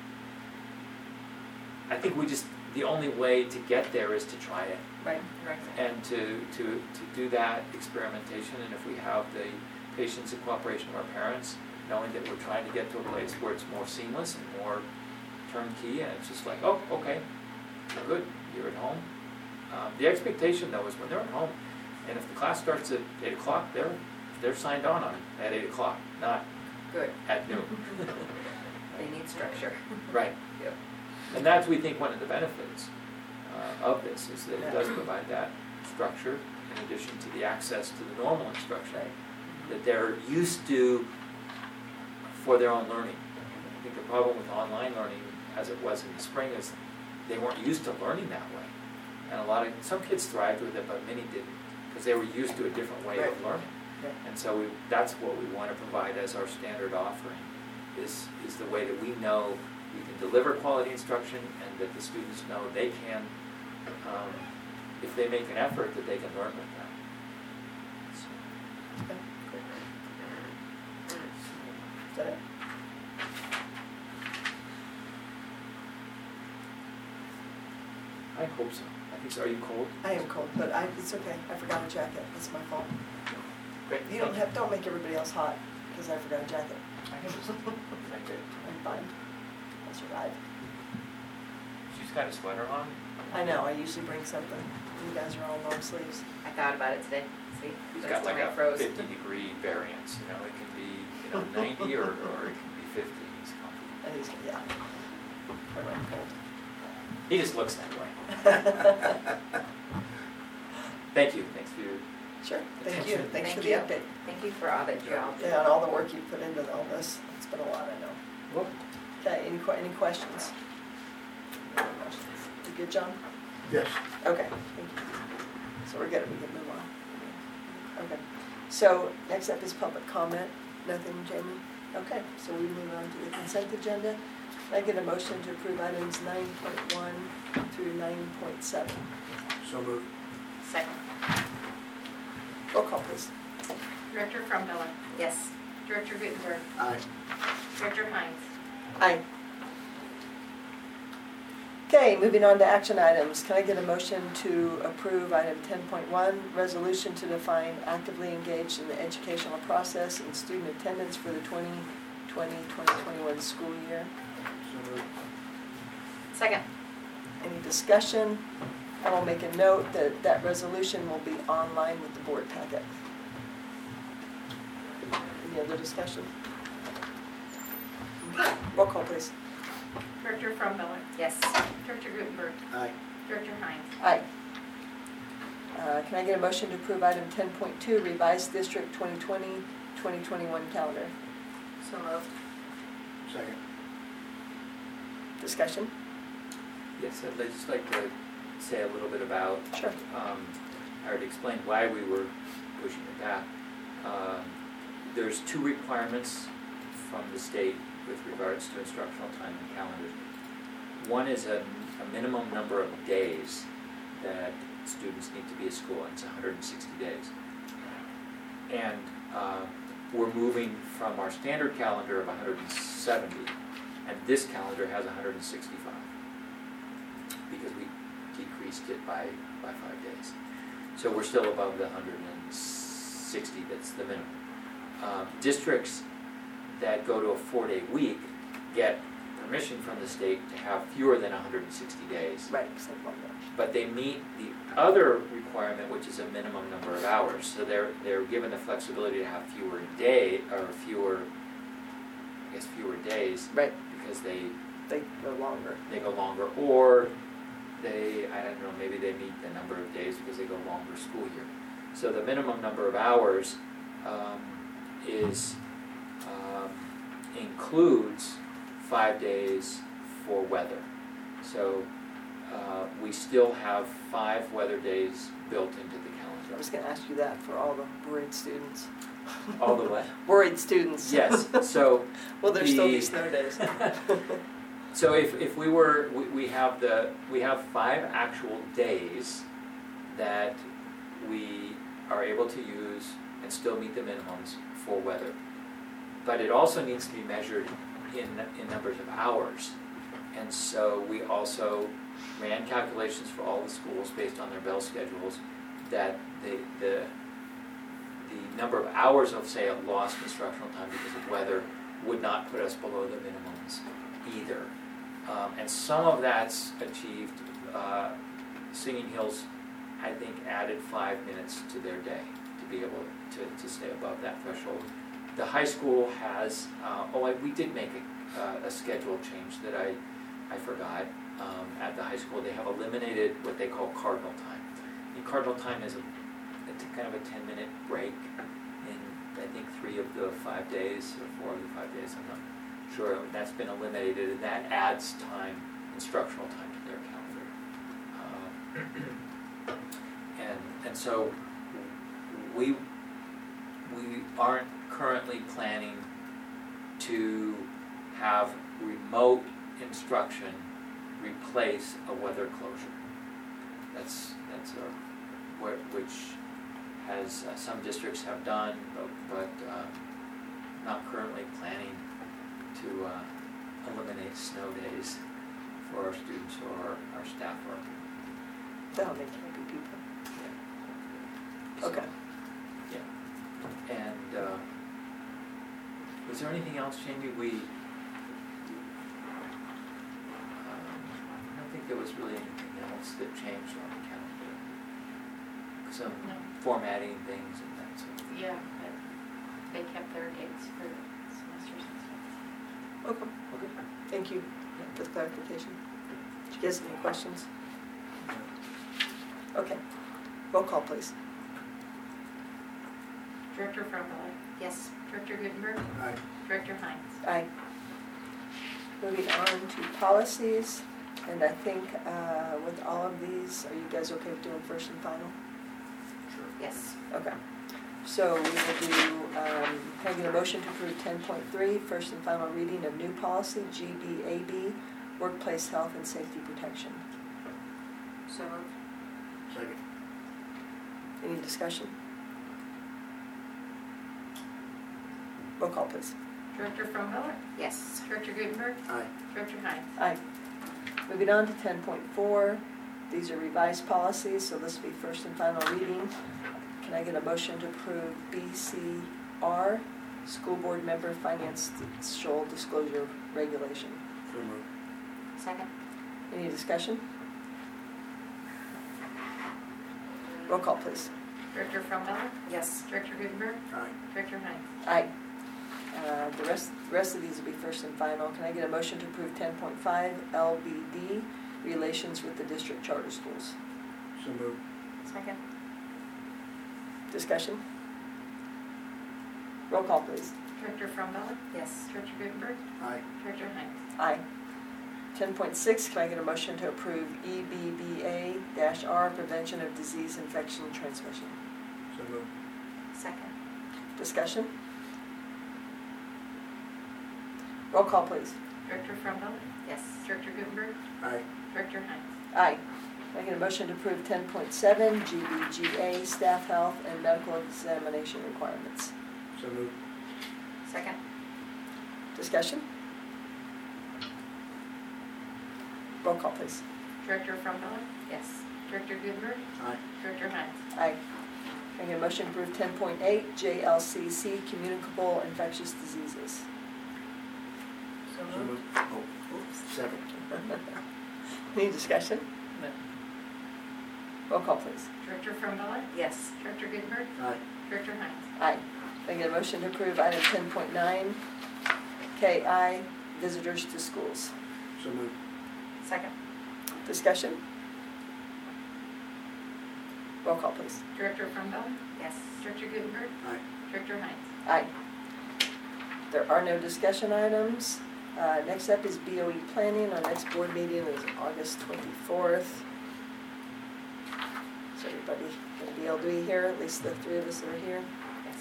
I think we just, the only way to get there is to try it. Right. Right. And to, to, to do that experimentation, and if we have the patience and cooperation of our parents, knowing that we're trying to get to a place where it's more seamless and more turnkey, and it's just like, oh, okay, you're good, you're at home. Um, the expectation though is when they're at home, and if the class starts at eight o'clock, they're, they're signed on on at eight o'clock, not Good. at noon. They need structure. Right. Yep. And that's, we think, one of the benefits uh, of this, is that it does provide that structure in addition to the access to the normal instruction that they're used to for their own learning. I think the problem with online learning, as it was in the spring, is they weren't used to learning that way. And a lot of, some kids thrived with it, but many didn't, because they were used to a different way of Right. learning. Right. And so we, that's what we want to provide as our standard offering, is, is the way that we know we can deliver quality instruction, and that the students know they can, um, if they make an effort, that they can learn with that. So, Okay, great. Is that it? I hope so. I think so. Are you cold? I am cold, but I, it's okay. I forgot a jacket. It's my fault. Great. You don't have, don't make everybody else hot, because I forgot a jacket. I can just, thank you. I'm fine. I'll survive. She's got a sweater on. I know, I usually bring something. You guys are all long sleeves. I thought about it today. See? She's That's got like when I a froze. fifty degree variance, you know, it can be, you know, ninety or, or it can be fifty, he's comfy. And he's, yeah. I run cold. He just looks that way. Thank you, thanks for your, Sure, thank you. Attention. Thanks for Thank the you. update. Thank you for all that you all do. Yeah, and all the work you put into all this. It's been a lot, I know. well, Okay, any que, any questions? You good, John? Yes. Okay, thank you. So we're good, we can move on. Okay, so next up is public comment. Nothing, Jamie? Okay, so we move on to the consent agenda. Can I get a motion to approve items nine point one through nine point seven? So moved. Second. Roll call, please. Director Frumviller, Yes. Director Gutenberg, Aye. Director Hines. Aye. Okay, moving on to action items. Can I get a motion to approve item ten point one, resolution to define actively engaged in the educational process and student attendance for the twenty twenty, twenty twenty-one school year. So moved. Second. Any discussion? I will make a note that that resolution will be online with the board packet. Any other discussion? Okay. Roll call, please. Director Frombeller, Yes. Director Gutenberg, Aye. Director Hines. Aye. Uh, Can I get a motion to approve item ten point two, revised district twenty twenty, twenty twenty-one calendar? So moved. Second. Discussion? Yes, I'd just like to say a little bit about, Sure. um, I already explained why we were pushing it back. Um, There's two requirements from the state with regards to instructional time and calendars. One is a, a minimum number of days that students need to be at school, and it's one hundred sixty days. And uh, we're moving from our standard calendar of one hundred seventy, and this calendar has one hundred sixty-five, because we decreased it by, by five days. So we're still above the one hundred sixty, that's the minimum. Uh, districts that go to a four-day week get permission from the state to have fewer than one hundred sixty days. Right, except one more. But they meet the other requirement, which is a minimum number of hours. So they're, they're given the flexibility to have fewer day, or fewer, I guess fewer days, Right, because they, they go longer. they go longer, or they, I don't know, maybe they meet the number of days because they go longer school year. So the minimum number of hours um, is, um, includes five days for weather. So uh, we still have five weather days built into the I calendar. was gonna ask you that for all the worried students. All the way? Worried students. Yes, so. Will there still be the- snow days? So if, if we were, we, we have the, we have five actual days that we are able to use and still meet the minimums for weather. But it also needs to be measured in, in numbers of hours. And so we also ran calculations for all the schools based on their bell schedules that the, the, the number of hours of, say, a lost instructional time because of weather would not put us below the minimums either. Um, and some of that's achieved. Uh, Singing Hills, I think, added five minutes to their day to be able to, to stay above that threshold. The high school has, uh, oh, I, we did make a, uh, a schedule change that I, I forgot. Um, at the high school, they have eliminated what they call cardinal time. And cardinal time is a, it's a kind of a ten-minute break in, I think, three of the five days, or four of the five days, I'm not sure. That's been eliminated, and that adds time, instructional time to their calendar. Um, and, and so we, we aren't currently planning to have remote instruction replace a weather closure. That's, that's a, which has, uh, some districts have done, but, but um, not currently planning to uh, eliminate snow days for our students or our, our staff working. That'll make happy people. Yeah. So, Okay. yeah. And uh, was there anything else, Jamie? We, um, I don't think there was really anything else that changed on the calendar. Some No. formatting things and that sort of thing. Yeah, but they kept their dates for semesters and stuff. Okay, okay. Thank you for the clarification. Did you guys have any questions? Okay. Roll call, please. Director Frombeller, Yes. Director Gutenberg, Aye. Director Hines. Aye. Moving on to policies, and I think uh, with all of these, are you guys okay with doing first and final? Sure. Yes. Okay. So we will do, um, can I get a motion to approve ten point three, first and final reading of new policy, G B A B, workplace health and safety protection? So moved. Second. Any discussion? Roll call, please. Director Frombeller, Yes. Director Gutenberg, Aye. Director Hines. Aye. Moving on to ten point four, these are revised policies, so this will be first and final reading. Can I get a motion to approve B C R, school board member financial disclosure regulation. So moved. Second. Any discussion? Roll call, please. Director Frombeller, Yes. Director Gutenberg, Aye. Director Hines. Aye. Uh, The rest, the rest of these will be first and final. Can I get a motion to approve ten point five L B D, relations with the district charter schools? So moved. Second. Discussion? Roll call, please. Director Frombeller, Yes. Director Gutenberg, Aye. Director Hines. Aye. ten point six, can I get a motion to approve E B B A R, prevention of disease, infection, and transmission? So moved. Second. Discussion? Roll call, please. Director Frombeller, Yes. Director Gutenberg, Aye. Director Hines. Aye. Can I get a motion to approve ten point seven G B G A, staff health and medical examination requirements? So moved. Second. Discussion? Roll call, please. Director Frombeller, Yes. Director Gutenberg, Aye. Director Hines. Aye. Can I get a motion to approve ten point eight J L C C, communicable infectious diseases? So So moved. Oh, oops, second. Any discussion? No. Roll call, please. Director Frombeller, Yes. Director Gutenberg, Aye. Director Hines. Aye. Can I get a motion to approve item ten point nine K I, visitors to schools? So moved. Second. Discussion? Roll call, please. Director Frombeller, Yes. Director Gutenberg, Aye. Director Hines. Aye. There are no discussion items. Uh, Next up is B O E planning. Our next board meeting is August twenty-fourth. Is everybody going to be able to be here? At least the three of us that are here? Yes.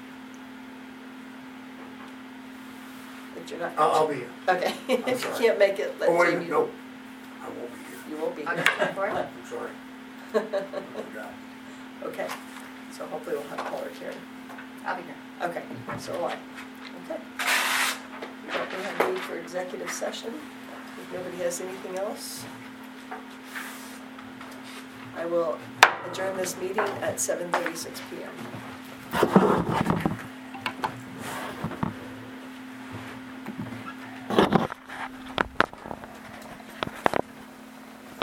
But you're not. I'll, I'll be here. Okay. If you sorry. can't make it, let Oh, wait a Jamie. minute, no. I won't be here. You will be August here. twenty-fourth? I'm sorry. I forgot. Okay. So hopefully we'll have Paula here. I'll be here. Okay, so will I. Okay. We don't really have a need for executive session. If nobody has anything else, I will adjourn this meeting at seven thirty-six p m